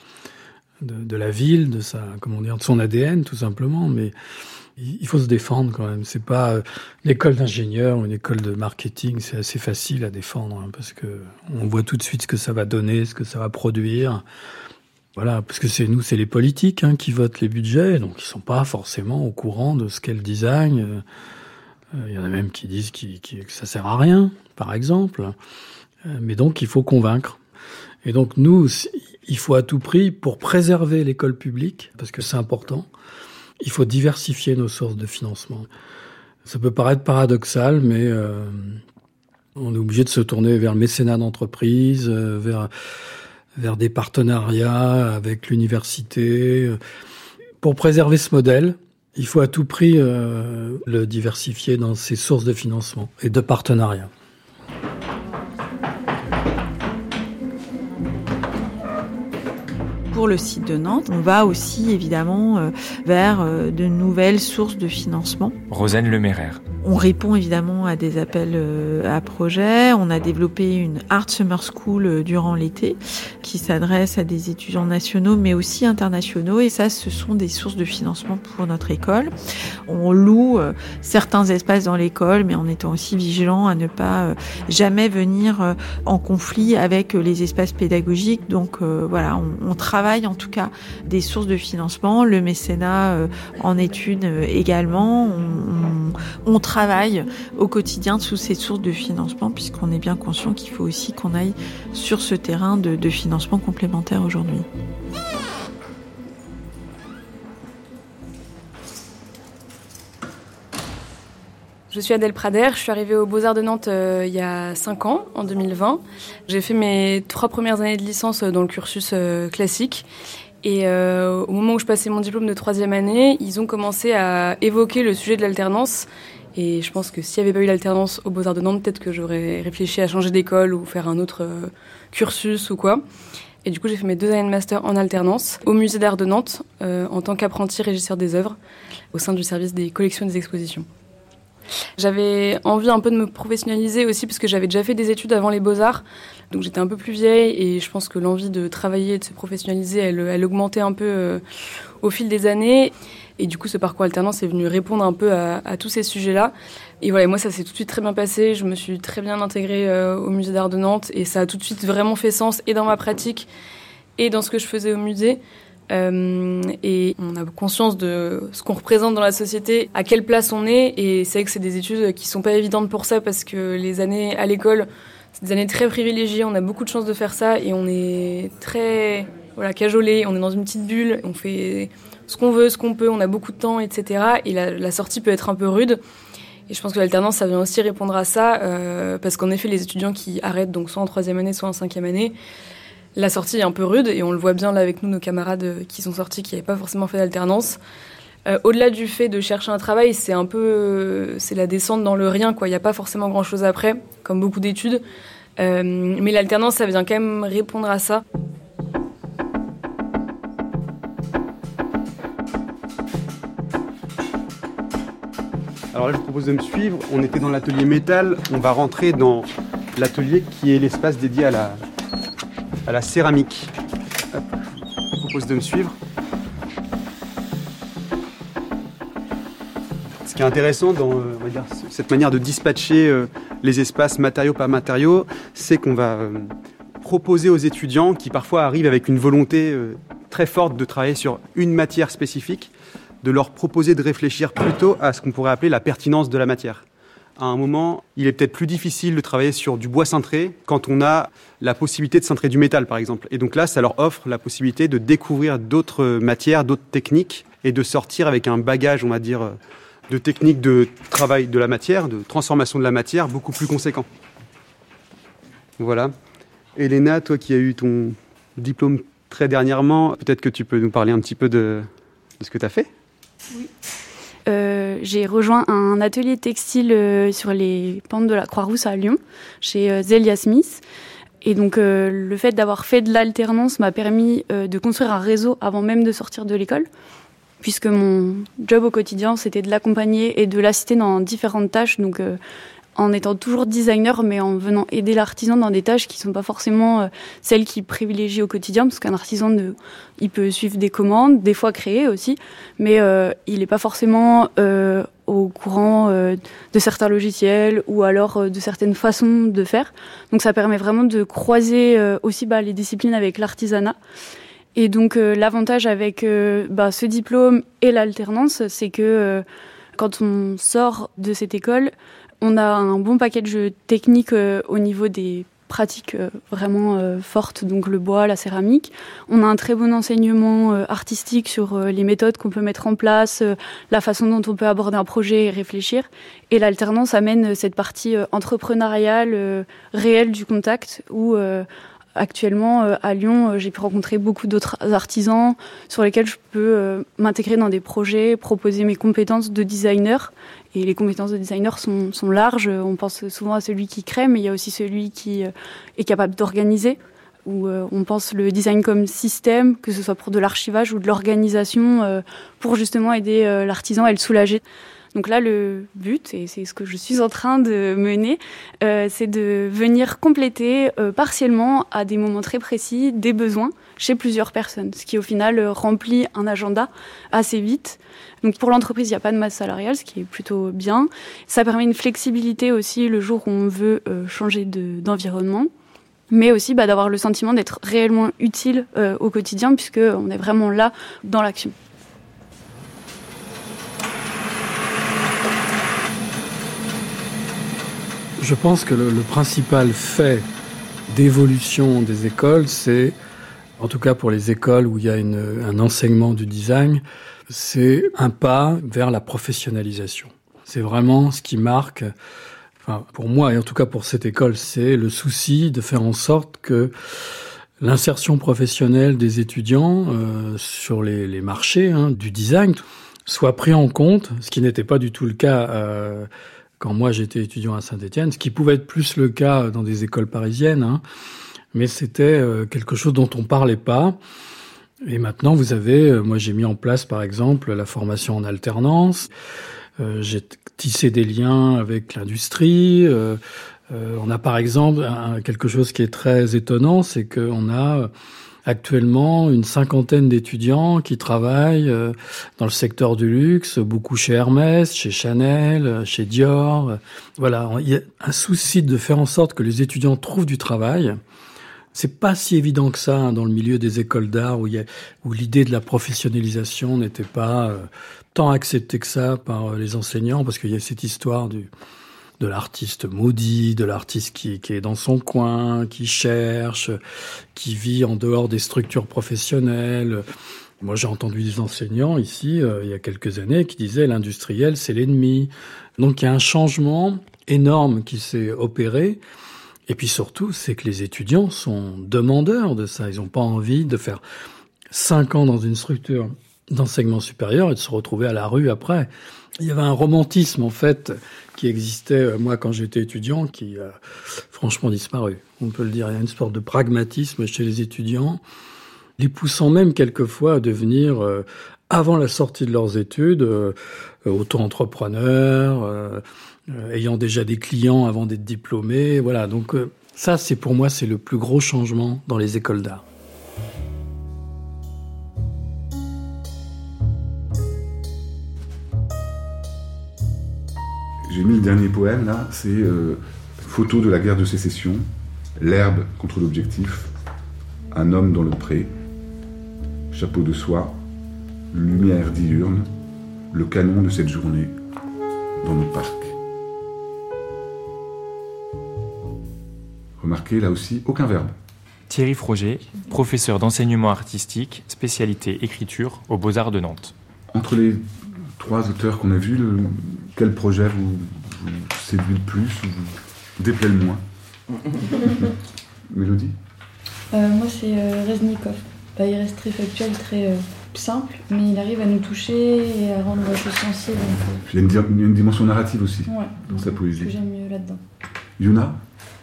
De, de la ville, de sa, comment dire, de son A D N, tout simplement. Mais il faut se défendre quand même. C'est pas euh, l'école d'ingénieur ou une école de marketing, c'est assez facile à défendre, hein, parce que on voit tout de suite ce que ça va donner, ce que ça va produire. Voilà, parce que c'est nous, c'est les politiques, hein, qui votent les budgets, donc ils sont pas forcément au courant de ce qu'est le design. Il euh, y en a même qui disent qui, qui, que ça sert à rien, par exemple. Euh, mais donc il faut convaincre. Et donc nous, il faut à tout prix, pour préserver l'école publique, parce que c'est important, il faut diversifier nos sources de financement. Ça peut paraître paradoxal, mais euh, on est obligé de se tourner vers le mécénat d'entreprise, euh, vers, vers des partenariats avec l'université. Pour préserver ce modèle, il faut à tout prix euh, le diversifier dans ses sources de financement et de partenariats. Pour le site de Nantes, on va aussi évidemment euh, vers euh, de nouvelles sources de financement. Rosanne Leméraire. On répond évidemment à des appels euh, à projets. On a développé une Art Summer School euh, durant l'été qui s'adresse à des étudiants nationaux mais aussi internationaux. Et ça, ce sont des sources de financement pour notre école. On loue euh, certains espaces dans l'école, mais en étant aussi vigilant à ne pas euh, jamais venir euh, en conflit avec euh, les espaces pédagogiques. Donc euh, voilà, on, on travaille en tout cas des sources de financement. Le mécénat euh, en études euh, également. On, on, on travaille au quotidien sous ces sources de financement, puisqu'on est bien conscient qu'il faut aussi qu'on aille sur ce terrain de, de financement complémentaire aujourd'hui. Je suis Adèle Prader, je suis arrivée aux Beaux-Arts de Nantes euh, il y a cinq ans, en deux mille vingt. J'ai fait mes trois premières années de licence dans le cursus euh, classique. Et euh, au moment où je passais mon diplôme de troisième année, ils ont commencé à évoquer le sujet de l'alternance. Et je pense que s'il n'y avait pas eu l'alternance aux Beaux-Arts de Nantes, peut-être que j'aurais réfléchi à changer d'école ou faire un autre euh, cursus ou quoi. Et du coup, j'ai fait mes deux années de master en alternance au Musée d'Art de Nantes euh, en tant qu'apprenti régisseur des œuvres au sein du service des collections et des expositions. J'avais envie un peu de me professionnaliser aussi parce que j'avais déjà fait des études avant les Beaux-Arts. Donc j'étais un peu plus vieille et je pense que l'envie de travailler et de se professionnaliser, elle, elle augmentait un peu euh, au fil des années. Et du coup, ce parcours alternance est venu répondre un peu à, à tous ces sujets-là. Et voilà, moi, ça s'est tout de suite très bien passé. Je me suis très bien intégrée euh, au Musée d'Art de Nantes et ça a tout de suite vraiment fait sens et dans ma pratique et dans ce que je faisais au musée. Euh, et on a conscience de ce qu'on représente dans la société, à quelle place on est. Et c'est vrai que c'est des études qui sont pas évidentes pour ça parce que les années à l'école, c'est des années très privilégiées. On a beaucoup de chance de faire ça et on est très voilà, cajolé. On est dans une petite bulle. On fait ce qu'on veut, ce qu'on peut. On a beaucoup de temps, et cetera. Et la, la sortie peut être un peu rude. Et je pense que l'alternance, ça vient aussi répondre à ça euh, parce qu'en effet, les étudiants qui arrêtent, donc soit en troisième année, soit en cinquième année, la sortie est un peu rude et on le voit bien là avec nous, nos camarades qui sont sortis, qui n'avaient pas forcément fait d'alternance. Euh, au-delà du fait de chercher un travail, c'est un peu, euh, c'est la descente dans le rien, quoi. Il n'y a pas forcément grand-chose après, comme beaucoup d'études. Euh, mais l'alternance, ça vient quand même répondre à ça. Alors là, je vous propose de me suivre. On était dans l'atelier métal. On va rentrer dans l'atelier qui est l'espace dédié à la, à la céramique. Hop. propose de me suivre. Ce qui est intéressant dans euh, on va dire, cette manière de dispatcher euh, les espaces matériaux par matériaux, c'est qu'on va euh, proposer aux étudiants qui parfois arrivent avec une volonté euh, très forte de travailler sur une matière spécifique, de leur proposer de réfléchir plutôt à ce qu'on pourrait appeler la pertinence de la matière. À un moment, il est peut-être plus difficile de travailler sur du bois cintré quand on a la possibilité de cintrer du métal, par exemple. Et donc là, ça leur offre la possibilité de découvrir d'autres matières, d'autres techniques, et de sortir avec un bagage, on va dire, de techniques de travail de la matière, de transformation de la matière, beaucoup plus conséquent. Voilà. Elena, toi qui as eu ton diplôme très dernièrement, peut-être que tu peux nous parler un petit peu de, de ce que tu as fait ? Oui. Euh, j'ai rejoint un atelier textile euh, sur les pentes de la Croix-Rousse à Lyon, chez euh, Zelia Smith. Et donc, euh, le fait d'avoir fait de l'alternance m'a permis euh, de construire un réseau avant même de sortir de l'école, puisque mon job au quotidien, c'était de l'accompagner et de l'assister dans différentes tâches. Donc, euh, en étant toujours designer, mais en venant aider l'artisan dans des tâches qui ne sont pas forcément euh, celles qu'il privilégie au quotidien, parce qu'un artisan, ne, il peut suivre des commandes, des fois créer aussi, mais euh, il n'est pas forcément euh, au courant euh, de certains logiciels ou alors euh, de certaines façons de faire. Donc ça permet vraiment de croiser euh, aussi bah, les disciplines avec l'artisanat. Et donc euh, l'avantage avec euh, bah, ce diplôme et l'alternance, c'est que euh, quand on sort de cette école, on a un bon package technique euh, au niveau des pratiques euh, vraiment euh, fortes, donc le bois, la céramique. On a un très bon enseignement euh, artistique sur euh, les méthodes qu'on peut mettre en place, euh, la façon dont on peut aborder un projet et réfléchir. Et l'alternance amène cette partie euh, entrepreneuriale, euh, réelle du contact, où euh, actuellement, euh, à Lyon, euh, j'ai pu rencontrer beaucoup d'autres artisans sur lesquels je peux euh, m'intégrer dans des projets, proposer mes compétences de designer. Et les compétences de designer sont, sont larges. On pense souvent à celui qui crée, mais il y a aussi celui qui euh, est capable d'organiser. Où euh, on pense le design comme système, que ce soit pour de l'archivage ou de l'organisation, euh, pour justement aider euh, l'artisan à le soulager. Donc là, le but, et c'est ce que je suis en train de mener, euh, c'est de venir compléter euh, partiellement à des moments très précis des besoins chez plusieurs personnes, ce qui au final euh, remplit un agenda assez vite. Donc pour l'entreprise, il n'y a pas de masse salariale, ce qui est plutôt bien. Ça permet une flexibilité aussi le jour où on veut euh, changer de, d'environnement, mais aussi bah, d'avoir le sentiment d'être réellement utile euh, au quotidien, puisqu'on est vraiment là dans l'action. Je pense que le, le principal fait d'évolution des écoles, c'est, en tout cas pour les écoles où il y a une, un enseignement du design, c'est un pas vers la professionnalisation. C'est vraiment ce qui marque, enfin pour moi et en tout cas pour cette école, c'est le souci de faire en sorte que l'insertion professionnelle des étudiants euh, sur les, les marchés hein, du design soit pris en compte, ce qui n'était pas du tout le cas euh, quand moi j'étais étudiant à Saint-Étienne, ce qui pouvait être plus le cas dans des écoles parisiennes, hein, mais c'était quelque chose dont on parlait pas. Et maintenant, vous avez, moi j'ai mis en place par exemple la formation en alternance, euh, j'ai tissé des liens avec l'industrie. Euh, euh, on a par exemple un, quelque chose qui est très étonnant, c'est qu'on a actuellement une cinquantaine d'étudiants qui travaillent euh, dans le secteur du luxe, beaucoup chez Hermès, chez Chanel, chez Dior. Voilà, il y a un souci de faire en sorte que les étudiants trouvent du travail. C'est pas si évident que ça hein, dans le milieu des écoles d'art où, il y a, où l'idée de la professionnalisation n'était pas euh, tant acceptée que ça par euh, les enseignants, parce qu'il y a cette histoire du de l'artiste maudit, de l'artiste qui, qui est dans son coin, qui cherche, qui vit en dehors des structures professionnelles. Moi, j'ai entendu des enseignants ici, euh, il y a quelques années, qui disaient l'industriel, c'est l'ennemi. Donc, il y a un changement énorme qui s'est opéré. Et puis surtout, c'est que les étudiants sont demandeurs de ça. Ils n'ont pas envie de faire cinq ans dans une structure d'enseignement supérieur et de se retrouver à la rue après. Il y avait un romantisme, en fait, qui existait, moi, quand j'étais étudiant, qui a franchement disparu. On peut le dire, il y a une sorte de pragmatisme chez les étudiants, les poussant même quelquefois à devenir, euh, avant la sortie de leurs études, euh, auto-entrepreneurs, euh, euh, ayant déjà des clients avant d'être diplômés. Voilà, donc euh, ça, c'est pour moi, c'est le plus gros changement dans les écoles d'art. J'ai mis le dernier poème là, c'est euh, photo de la guerre de sécession, l'herbe contre l'objectif, un homme dans le pré, chapeau de soie, lumière diurne, le canon de cette journée dans nos parcs. Remarquez là aussi aucun verbe. Thierry Froger, professeur d'enseignement artistique, spécialité écriture aux Beaux-Arts de Nantes. Entre les trois auteurs qu'on a vus, le, quel projet vous, vous séduit le plus ou vous déplaît le moins? Mélodie? euh, Moi, c'est euh, Reznikov. Bah, il reste très factuel, très euh, simple, mais il arrive à nous toucher et à rendre les choses sensibles. Donc, il, y a une, il y a une dimension narrative aussi ouais, dans sa poésie. Ce que j'aime mieux là-dedans. Yuna?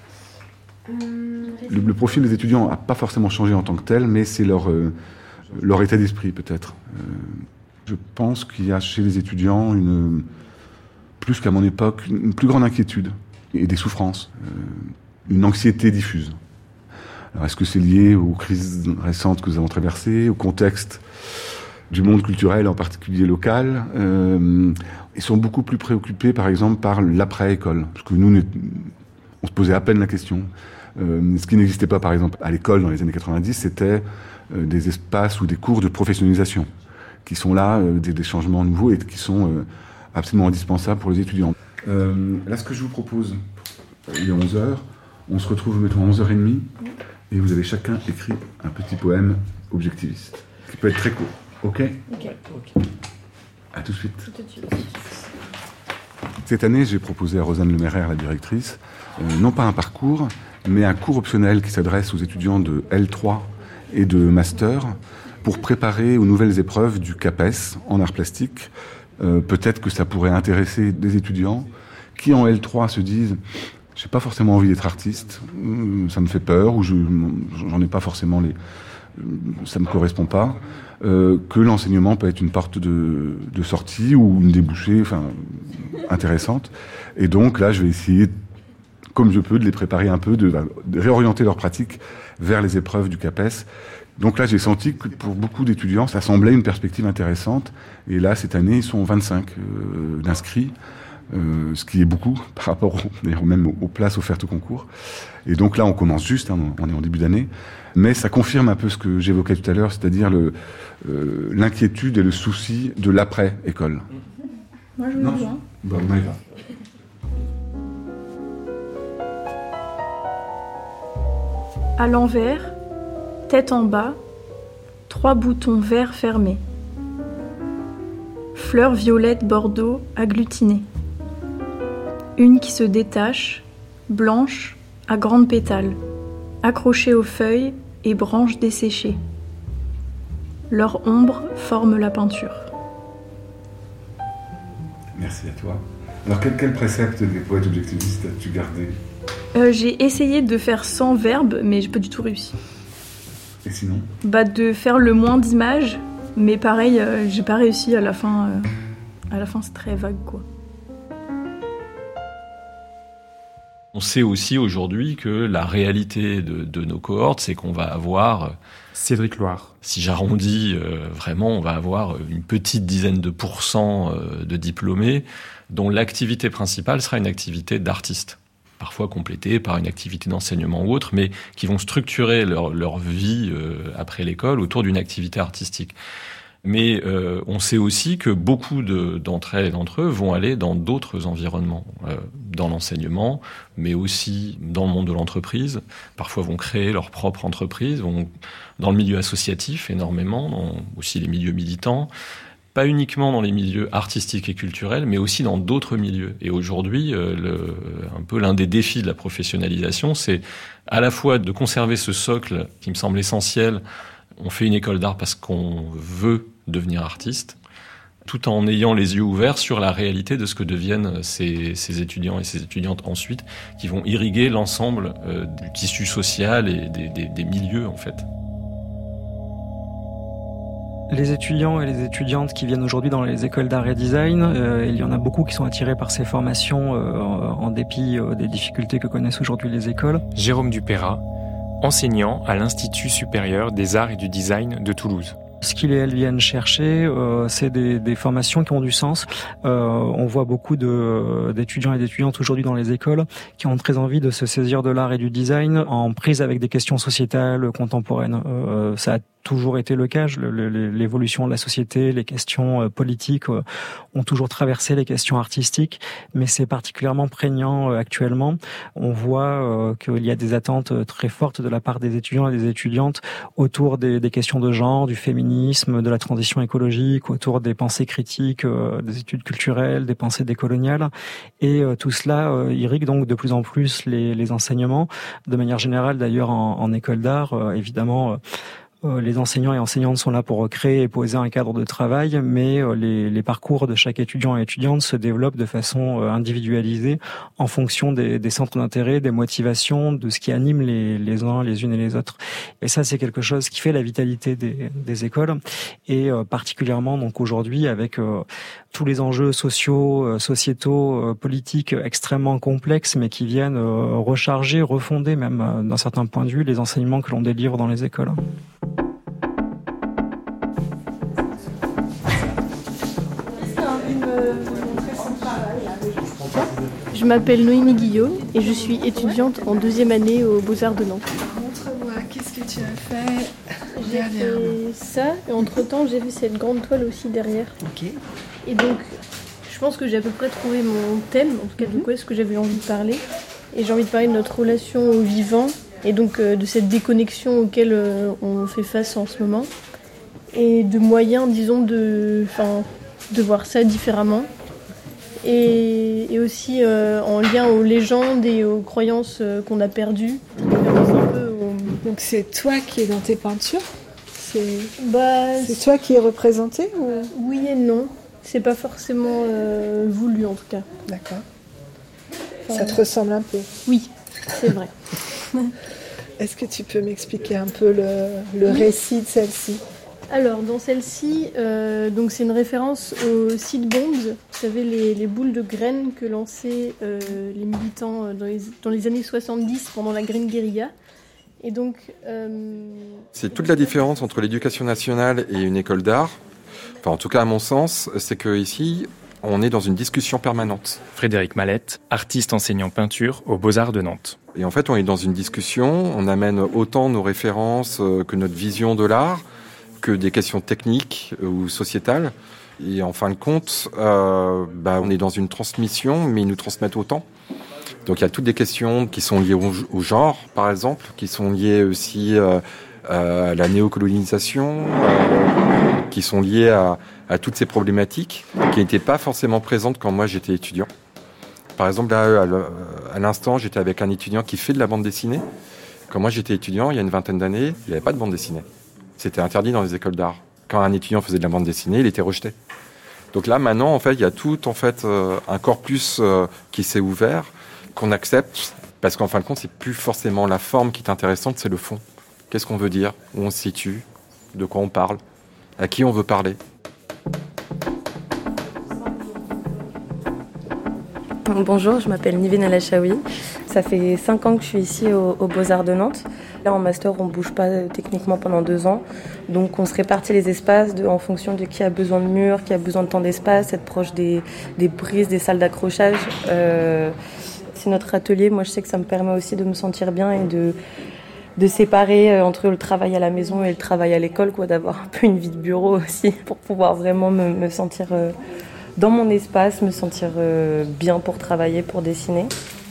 Le, le profil des étudiants n'a pas forcément changé en tant que tel, mais c'est leur, euh, leur état d'esprit peut-être. Euh, je pense qu'il y a chez les étudiants, une, plus qu'à mon époque, une plus grande inquiétude et des souffrances, euh, une anxiété diffuse. Alors est-ce que c'est lié aux crises récentes que nous avons traversées, au contexte du monde culturel, en particulier local? euh, Ils sont beaucoup plus préoccupés, par exemple, par l'après-école, parce que nous, on se posait à peine la question. Euh, ce qui n'existait pas, par exemple, à l'école dans les années quatre-vingt-dix, c'était euh, des espaces ou des cours de professionnalisation qui sont là, euh, des, des changements nouveaux et qui sont euh, absolument indispensables pour les étudiants. Euh, là, ce que je vous propose, il est onze heures, on se retrouve, mettons, à onze heures trente et vous avez chacun écrit un petit poème objectiviste, qui peut être très court. Ok? Ok. À tout de suite. Tout de suite. Cette année, j'ai proposé à Rosanne Leméraire, la directrice, euh, non pas un parcours, mais un cours optionnel qui s'adresse aux étudiants de L trois et de Master pour préparer aux nouvelles épreuves du CAPES en arts plastiques. Euh, peut-être que ça pourrait intéresser des étudiants qui, en L trois, se disent « j'ai pas forcément envie d'être artiste, ça me fait peur, ou je, j'en ai pas forcément les... ça me correspond pas euh, », que l'enseignement peut être une porte de, de sortie ou une débouchée enfin, intéressante. Et donc là, je vais essayer comme je peux, de les préparer un peu, de, de réorienter leur pratique vers les épreuves du CAPES. Donc là, j'ai senti que pour beaucoup d'étudiants, ça semblait une perspective intéressante. Et là, cette année, ils sont vingt-cinq euh, d'inscrits, euh, ce qui est beaucoup par rapport au, d'ailleurs même aux, aux places offertes au concours. Et donc là, on commence juste, hein, on est en début d'année, mais ça confirme un peu ce que j'évoquais tout à l'heure, c'est-à-dire le, euh, l'inquiétude et le souci de l'après-école. Moi, je veux bien. Bon, on y va. À l'envers, tête en bas, trois boutons verts fermés. Fleurs violettes bordeaux agglutinées. Une qui se détache, blanche, à grandes pétales, accrochée aux feuilles et branches desséchées. Leur ombre forme la peinture. Merci à toi. Alors quel, quel précepte des poètes objectivistes as-tu gardé ? Euh, j'ai essayé de faire sans verbe, mais j'ai pas du tout réussi. Et sinon ? Bah, de faire le moins d'images, mais pareil, euh, j'ai pas réussi à la fin. Euh, à la fin, c'est très vague, quoi. On sait aussi aujourd'hui que la réalité de, de nos cohortes, c'est qu'on va avoir... Cédric Loire. Si j'arrondis, euh, vraiment, on va avoir une petite dizaine de pourcents euh, de diplômés dont l'activité principale sera une activité d'artiste. Parfois complétée par une activité d'enseignement ou autre, mais qui vont structurer leur, leur vie euh, après l'école autour d'une activité artistique. Mais euh, on sait aussi que beaucoup de, d'entre elles et d'entre eux vont aller dans d'autres environnements, euh, dans l'enseignement, mais aussi dans le monde de l'entreprise. Parfois vont créer leur propre entreprise, vont dans le milieu associatif énormément, dans aussi les milieux militants, pas uniquement dans les milieux artistiques et culturels, mais aussi dans d'autres milieux. Et aujourd'hui, euh, le, un peu l'un des défis de la professionnalisation, c'est à la fois de conserver ce socle qui me semble essentiel. On fait une école d'art parce qu'on veut devenir artiste, tout en ayant les yeux ouverts sur la réalité de ce que deviennent ces, ces étudiants et ces étudiantes ensuite, qui vont irriguer l'ensemble euh, du tissu social et des, des, des milieux, en fait. Les étudiants et les étudiantes qui viennent aujourd'hui dans les écoles d'art et design, euh, il y en a beaucoup qui sont attirés par ces formations euh, en dépit euh, des difficultés que connaissent aujourd'hui les écoles. Jérôme Dupérat, enseignant à l'Institut supérieur des arts et du design de Toulouse. Ce qu'ils et elles viennent chercher, euh, c'est des, des formations qui ont du sens. Euh, on voit beaucoup de, d'étudiants et d'étudiantes aujourd'hui dans les écoles qui ont très envie de se saisir de l'art et du design en prise avec des questions sociétales contemporaines. Euh, ça a toujours été le cas. Le, le, l'évolution de la société, les questions euh, politiques euh, ont toujours traversé les questions artistiques, mais c'est particulièrement prégnant euh, actuellement. On voit euh, qu'il y a des attentes très fortes de la part des étudiants et des étudiantes autour des, des questions de genre, du féminisme, de la transition écologique, autour des pensées critiques, euh, des études culturelles, des pensées décoloniales. Et euh, tout cela euh, irrigue donc de plus en plus les, les enseignements. De manière générale, d'ailleurs, en, en école d'art, euh, évidemment, euh, Euh, les enseignants et enseignantes sont là pour créer et poser un cadre de travail, mais euh, les, les parcours de chaque étudiant et étudiante se développent de façon euh, individualisée en fonction des, des centres d'intérêt, des motivations, de ce qui anime les, les uns, les unes et les autres. Et ça, c'est quelque chose qui fait la vitalité des, des écoles, et euh, particulièrement donc aujourd'hui avec euh, tous les enjeux sociaux, euh, sociétaux, euh, politiques extrêmement complexes, mais qui viennent euh, recharger, refonder même euh, d'un certain point de vue les enseignements que l'on délivre dans les écoles. Je m'appelle Noémie Guillaume et je suis étudiante en deuxième année aux Beaux-Arts de Nantes. Montre-moi, qu'est-ce que tu as fait J'ai fait ça et entre-temps j'ai vu cette grande toile aussi derrière. Ok. Et donc je pense que j'ai à peu près trouvé mon thème, en tout cas de quoi est-ce que j'avais envie de parler. Et j'ai envie de parler de notre relation au vivant et donc euh, de cette déconnexion auquel euh, on fait face en ce moment. Et de moyens, disons, de, enfin, de voir ça différemment. Et, et aussi euh, en lien aux légendes et aux croyances euh, qu'on a perdues. Un peu au... Donc c'est toi qui es dans tes peintures ? C'est, bah, c'est toi qui es représenté ou... Oui et non. C'est pas forcément euh, voulu en tout cas. D'accord. Enfin, ça te ressemble un peu ? Oui, c'est vrai. Est-ce que tu peux m'expliquer un peu le, le oui. récit de celle-ci ? Alors, dans celle-ci, euh, donc c'est une référence aux seed bombs, vous savez, les, les boules de graines que lançaient euh, les militants dans les, dans les années soixante-dix pendant la Green Guerilla. Et donc, euh... c'est toute la différence entre l'éducation nationale et une école d'art. Enfin, en tout cas, à mon sens, c'est qu'ici, on est dans une discussion permanente. Frédéric Mallette, artiste enseignant peinture aux Beaux-Arts de Nantes. Et en fait, on est dans une discussion, on amène autant nos références que notre vision de l'art, que des questions techniques ou sociétales. Et en fin de compte, euh, bah, on est dans une transmission, mais ils nous transmettent autant. Donc il y a toutes des questions qui sont liées au, au genre, par exemple, qui sont liées aussi euh, à la néocolonisation, euh, qui sont liées à, à toutes ces problématiques qui n'étaient pas forcément présentes quand moi j'étais étudiant. Par exemple, là, à l'instant, j'étais avec un étudiant qui fait de la bande dessinée. Quand moi j'étais étudiant, il y a une vingtaine d'années, il n'y avait pas de bande dessinée. C'était interdit dans les écoles d'art. Quand un étudiant faisait de la bande dessinée, il était rejeté. Donc là, maintenant, en fait, il y a tout en fait, euh, un corpus euh, qui s'est ouvert, qu'on accepte, parce qu'en fin de compte, c'est plus forcément la forme qui est intéressante, c'est le fond. Qu'est-ce qu'on veut dire ? Où on se situe ? De quoi on parle ? À qui on veut parler ? Bonjour, je m'appelle Nivine Alachaoui. Ça fait cinq ans que je suis ici aux, aux Beaux-Arts de Nantes. Là, en master, on ne bouge pas euh, techniquement pendant deux ans. Donc, on se répartit les espaces de, en fonction de qui a besoin de murs, qui a besoin de temps d'espace, être proche des, des brises, des salles d'accrochage. Euh, c'est notre atelier. Moi, je sais que ça me permet aussi de me sentir bien et de, de séparer entre le travail à la maison et le travail à l'école, quoi, d'avoir un peu une vie de bureau aussi pour pouvoir vraiment me, me sentir... Euh, dans mon espace, me sentir euh, bien pour travailler, pour dessiner.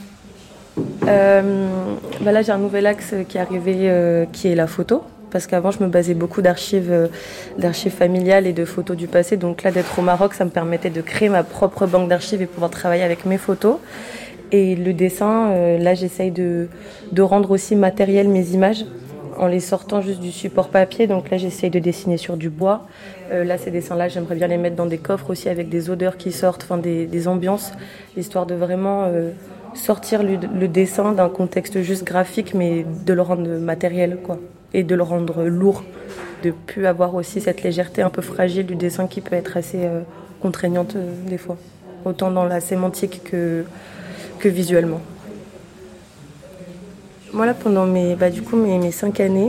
Euh, bah là, j'ai un nouvel axe qui est arrivé, euh, qui est la photo. Parce qu'avant, je me basais beaucoup d'archives, euh, d'archives familiales et de photos du passé. Donc là, d'être au Maroc, ça me permettait de créer ma propre banque d'archives et pouvoir travailler avec mes photos. Et le dessin, euh, là, j'essaye de, de rendre aussi matériel mes images, en les sortant juste du support papier. Donc là, j'essaye de dessiner sur du bois. Euh, là, ces dessins-là, j'aimerais bien les mettre dans des coffres aussi avec des odeurs qui sortent, enfin des, des ambiances, histoire de vraiment euh, sortir le, le dessin d'un contexte juste graphique, mais de le rendre matériel, quoi, et de le rendre lourd, de plus avoir aussi cette légèreté un peu fragile du dessin qui peut être assez euh, contraignante euh, des fois, autant dans la sémantique que, que visuellement. Voilà, pendant mes, bah, du coup, mes, mes cinq années,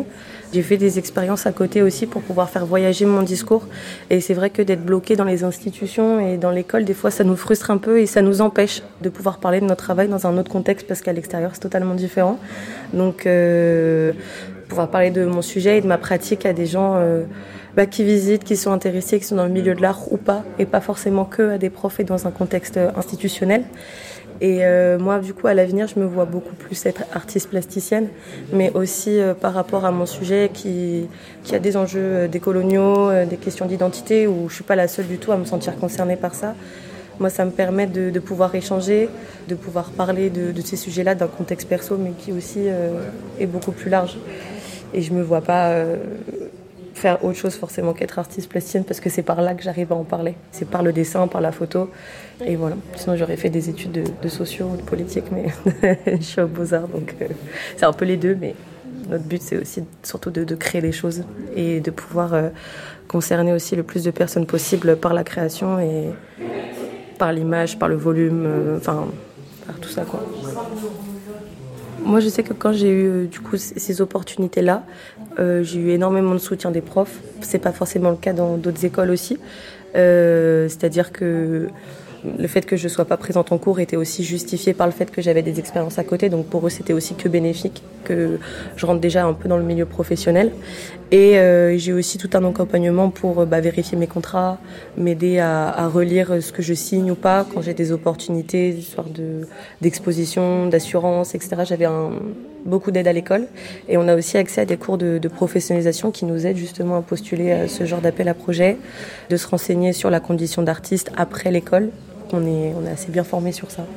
J'ai fait des expériences à côté aussi pour pouvoir faire voyager mon discours. Et c'est vrai que d'être bloqué dans les institutions et dans l'école, des fois, ça nous frustre un peu et ça nous empêche de pouvoir parler de notre travail dans un autre contexte parce qu'à l'extérieur, c'est totalement différent. Donc, euh, pouvoir parler de mon sujet et de ma pratique à des gens euh, bah, qui visitent, qui sont intéressés, qui sont dans le milieu de l'art ou pas, et pas forcément que à des profs et dans un contexte institutionnel. Et euh, moi, du coup, à l'avenir, je me vois beaucoup plus être artiste plasticienne, mais aussi euh, par rapport à mon sujet qui, qui a des enjeux euh, décoloniaux, euh, des questions d'identité, où je suis pas la seule du tout à me sentir concernée par ça. Moi, ça me permet de, de pouvoir échanger, de pouvoir parler de, de ces sujets-là d'un contexte perso, mais qui aussi euh, est beaucoup plus large. Et je me vois pas euh, faire autre chose forcément qu'être artiste plasticienne, parce que c'est par là que j'arrive à en parler. C'est par le dessin, par la photo. Et voilà. Sinon, j'aurais fait des études de, de sociaux ou de politique, mais je suis aux Beaux-Arts, donc euh, c'est un peu les deux. Mais notre but, c'est aussi surtout de, de créer des choses et de pouvoir euh, concerner aussi le plus de personnes possible par la création et par l'image, par le volume, euh, enfin, par tout ça, quoi. Moi, je sais que quand j'ai eu du coup ces opportunités-là, euh, j'ai eu énormément de soutien des profs. C'est pas forcément le cas dans d'autres écoles aussi. Euh, c'est-à-dire que le fait que je ne sois pas présente en cours était aussi justifié par le fait que j'avais des expériences à côté. Donc pour eux, c'était aussi que bénéfique, que je rentre déjà un peu dans le milieu professionnel. Et euh, j'ai aussi tout un accompagnement pour bah, vérifier mes contrats, m'aider à, à relire ce que je signe ou pas quand j'ai des opportunités, des histoires de, d'exposition, d'assurance, et cetera. J'avais un, beaucoup d'aide à l'école. Et on a aussi accès à des cours de, de professionnalisation qui nous aident justement à postuler à ce genre d'appel à projet, de se renseigner sur la condition d'artiste après l'école. On est, on est assez bien formés sur ça.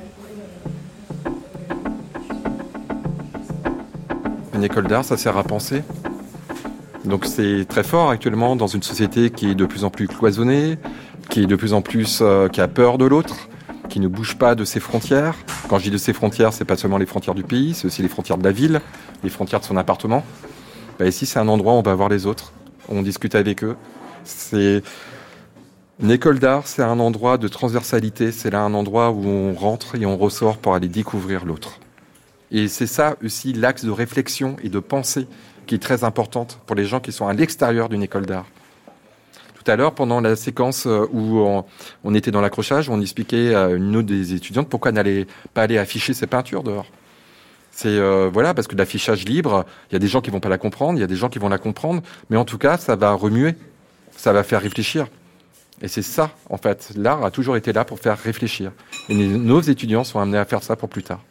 Une école d'art, ça sert à penser. Donc c'est très fort actuellement dans une société qui est de plus en plus cloisonnée, qui est de plus en plus euh, qui a peur de l'autre, qui ne bouge pas de ses frontières. Quand je dis de ses frontières, c'est pas seulement les frontières du pays, c'est aussi les frontières de la ville, les frontières de son appartement. Bah, ici, c'est un endroit où on va voir les autres, on discute avec eux. C'est une école d'art, c'est un endroit de transversalité, c'est là un endroit où on rentre et on ressort pour aller découvrir l'autre. Et c'est ça aussi l'axe de réflexion et de pensée qui est très importante pour les gens qui sont à l'extérieur d'une école d'art. Tout à l'heure, pendant la séquence où on, on était dans l'accrochage, on expliquait à une autre des étudiantes pourquoi elle n'allait pas aller afficher ses peintures dehors. C'est euh, voilà, parce que l'affichage libre, il y a des gens qui vont pas la comprendre, il y a des gens qui vont la comprendre, mais en tout cas, ça va remuer, ça va faire réfléchir. Et c'est ça, en fait, l'art a toujours été là pour faire réfléchir. Et nos étudiants sont amenés à faire ça pour plus tard.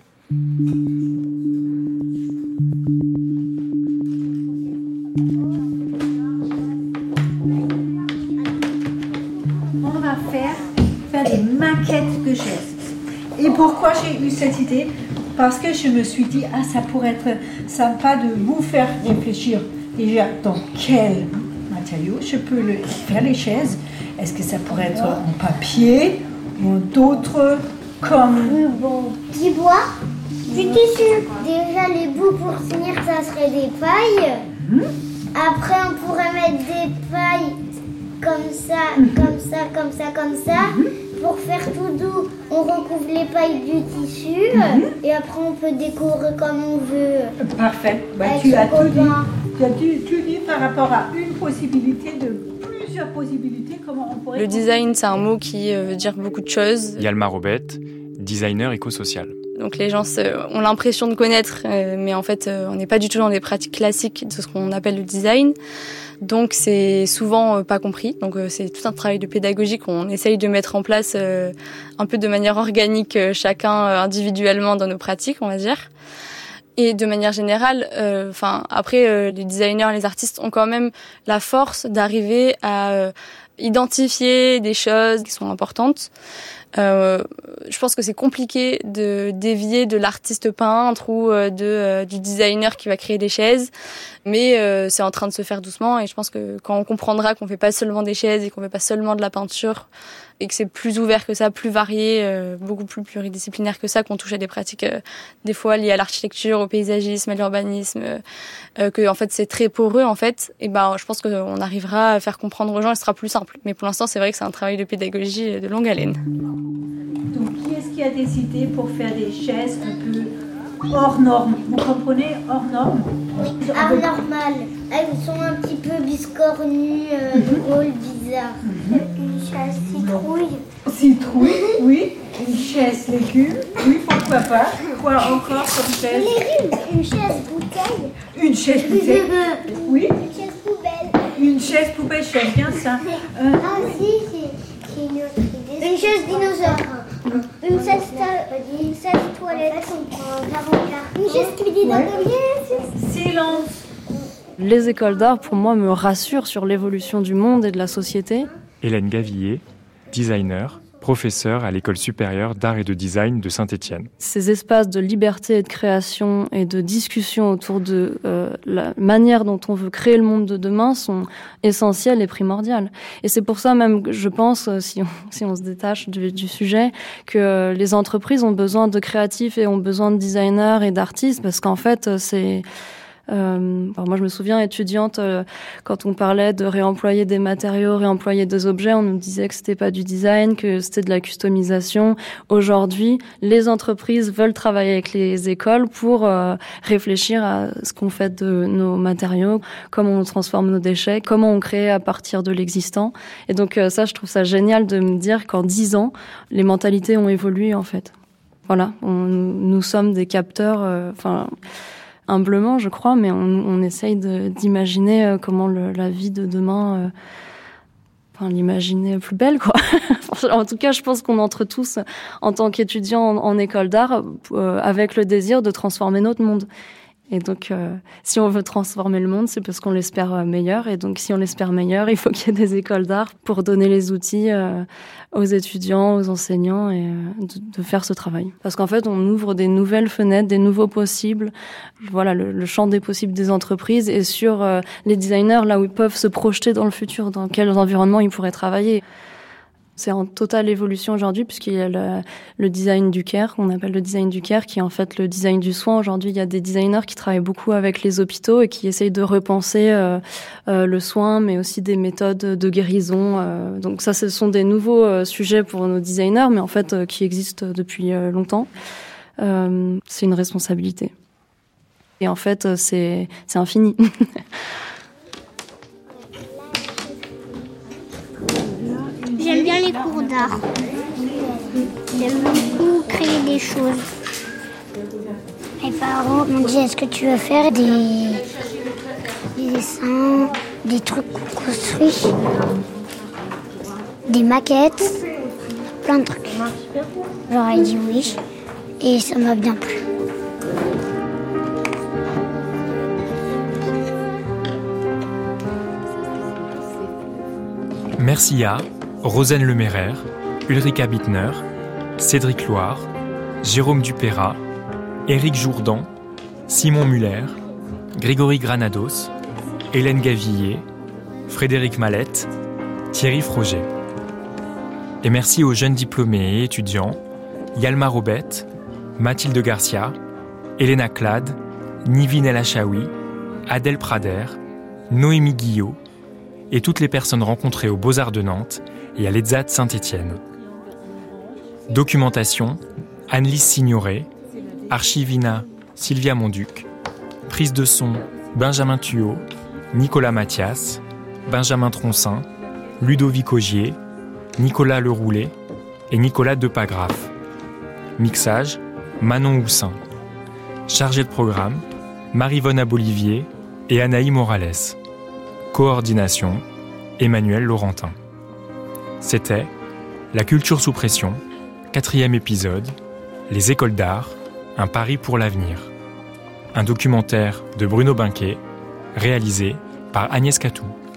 On va faire, faire des maquettes de chaises. Et pourquoi j'ai eu cette idée? Parce que je me suis dit, ah, ça pourrait être sympa de vous faire réfléchir déjà dans quel matériau je peux le, faire les chaises. Est-ce que ça pourrait être en papier ou d'autres comme... Bon, du bois, du tissu. Déjà, les bouts pour finir, ça serait des pailles. Mmh. Après, on pourrait mettre des pailles comme ça, mmh. comme ça, comme ça, comme ça. Mmh. Pour faire tout doux, on recouvre les pailles du tissu. Mmh. Et après, on peut décorer comme on veut. Parfait. Bah, tu, as tout dit, tu as tout, tout dit par rapport à une possibilité de... possibilités, comment on pourrait... Le design, c'est un mot qui veut dire beaucoup de choses. Yalma Robette, designer éco-social. Donc les gens ont l'impression de connaître, mais en fait, on n'est pas du tout dans des pratiques classiques de ce qu'on appelle le design. Donc c'est souvent pas compris. Donc c'est tout un travail de pédagogie qu'on essaye de mettre en place un peu de manière organique, chacun individuellement dans nos pratiques, on va dire. Et de manière générale, enfin euh, après euh, les designers, les artistes ont quand même la force d'arriver à euh, identifier des choses qui sont importantes. Euh, je pense que c'est compliqué de dévier de l'artiste peintre ou euh, de euh, du designer qui va créer des chaises, mais euh, c'est en train de se faire doucement. Et je pense que quand on comprendra qu'on fait pas seulement des chaises et qu'on fait pas seulement de la peinture, et que c'est plus ouvert que ça, plus varié, euh, beaucoup plus pluridisciplinaire que ça, qu'on touche à des pratiques euh, des fois liées à l'architecture, au paysagisme, à l'urbanisme, euh, euh, que en fait c'est très poreux en fait. Et ben je pense qu'on arrivera à faire comprendre aux gens, et ce sera plus simple. Mais pour l'instant, c'est vrai que c'est un travail de pédagogie de longue haleine. Donc qui est-ce qui a décidé pour faire des chaises un peu hors normes. Vous comprenez, hors normes? Oui, anormal. Elles sont un petit peu biscornues, euh, drôles, bizarres. Une chaise citrouille. Citrouille, oui. Une chaise légumes, oui, pourquoi pas. Quoi encore comme chaise? Légumes, une chaise bouteille. Une chaise bouteille. Oui. Une chaise poubelle. Une chaise poubelle, j'aime bien ça. Euh... Ah si, c'est, c'est une autre idée. Une chaise dinosaure. Une chaise, ta... une chaise toilette. Une chaise qui me dit d'atelier. Silence. Les écoles d'art, pour moi, me rassurent sur l'évolution du monde et de la société. Hélène Gavillier, designer, professeure à l'École supérieure d'art et de design de Saint-Étienne. Ces espaces de liberté et de création et de discussion autour de euh, la manière dont on veut créer le monde de demain sont essentiels et primordiales. Et c'est pour ça même que je pense, si on, si on se détache du, du sujet, que les entreprises ont besoin de créatifs et ont besoin de designers et d'artistes, parce qu'en fait, c'est... Euh, moi, je me souviens, étudiante, euh, quand on parlait de réemployer des matériaux, réemployer des objets, on nous disait que c'était pas du design, que c'était de la customisation. Aujourd'hui, les entreprises veulent travailler avec les écoles pour euh, réfléchir à ce qu'on fait de nos matériaux, comment on transforme nos déchets, comment on crée à partir de l'existant. Et donc euh, ça, je trouve ça génial de me dire qu'en dix ans, les mentalités ont évolué en fait. Voilà, on, nous sommes des capteurs. Enfin. Euh, humblement, je crois, mais on, on essaye de, d'imaginer comment le, la vie de demain, euh, enfin, l'imaginer plus belle, quoi. En tout cas, je pense qu'on entre tous, en tant qu'étudiants en, en école d'art, euh, avec le désir de transformer notre monde. Et donc, euh, si on veut transformer le monde, c'est parce qu'on l'espère meilleur. Et donc, si on l'espère meilleur, il faut qu'il y ait des écoles d'art pour donner les outils euh, aux étudiants, aux enseignants, et euh, de, de faire ce travail. Parce qu'en fait, on ouvre des nouvelles fenêtres, des nouveaux possibles. Voilà, le, le champ des possibles des entreprises et sur euh, les designers, là où ils peuvent se projeter dans le futur, dans quels environnements ils pourraient travailler. C'est en totale évolution aujourd'hui, puisqu'il y a le, le design du care, qu'on appelle le design du care, qui est en fait le design du soin. Aujourd'hui, il y a des designers qui travaillent beaucoup avec les hôpitaux et qui essayent de repenser euh, euh, le soin, mais aussi des méthodes de guérison. Euh, donc ça, ce sont des nouveaux euh, sujets pour nos designers, mais en fait, euh, qui existent depuis euh, longtemps. Euh, c'est une responsabilité. Et en fait, euh, c'est, c'est infini. J'aime bien les cours d'art. J'aime beaucoup créer des choses. Mes parents m'ont dit, est-ce que tu veux faire des, des dessins, des trucs construits, des maquettes, plein de trucs. J'aurais dit oui, et ça m'a bien plu. Merci à Rosanne Leméraire, Ulrika Bittner, Cédric Loire, Jérôme Dupéra, Éric Jourdan, Simon Muller, Grégory Granados, Hélène Gavillier, Frédéric Mallette, Thierry Froger. Et merci aux jeunes diplômés et étudiants Yalma Robet, Mathilde Garcia, Elena Clade, Nivine El Achaoui, Adèle Prader, Noémie Guillot et toutes les personnes rencontrées aux Beaux-Arts de Nantes et à l'E T S A de Saint-Étienne. Documentation, Anne-Lise Signoret, Archivina, Sylvia Monduc, prise de son, Benjamin Thuot, Nicolas Mathias, Benjamin Troncin, Ludovic Augier, Nicolas Leroulet et Nicolas Depagraf. Mixage, Manon Houssin. Chargé de programme, Marie-Vonne Abolivier et Anaï Morales. Coordination, Emmanuel Laurentin. C'était La culture sous pression, quatrième épisode, Les écoles d'art, un pari pour l'avenir. Un documentaire de Bruno Binquet, réalisé par Agnès Catou.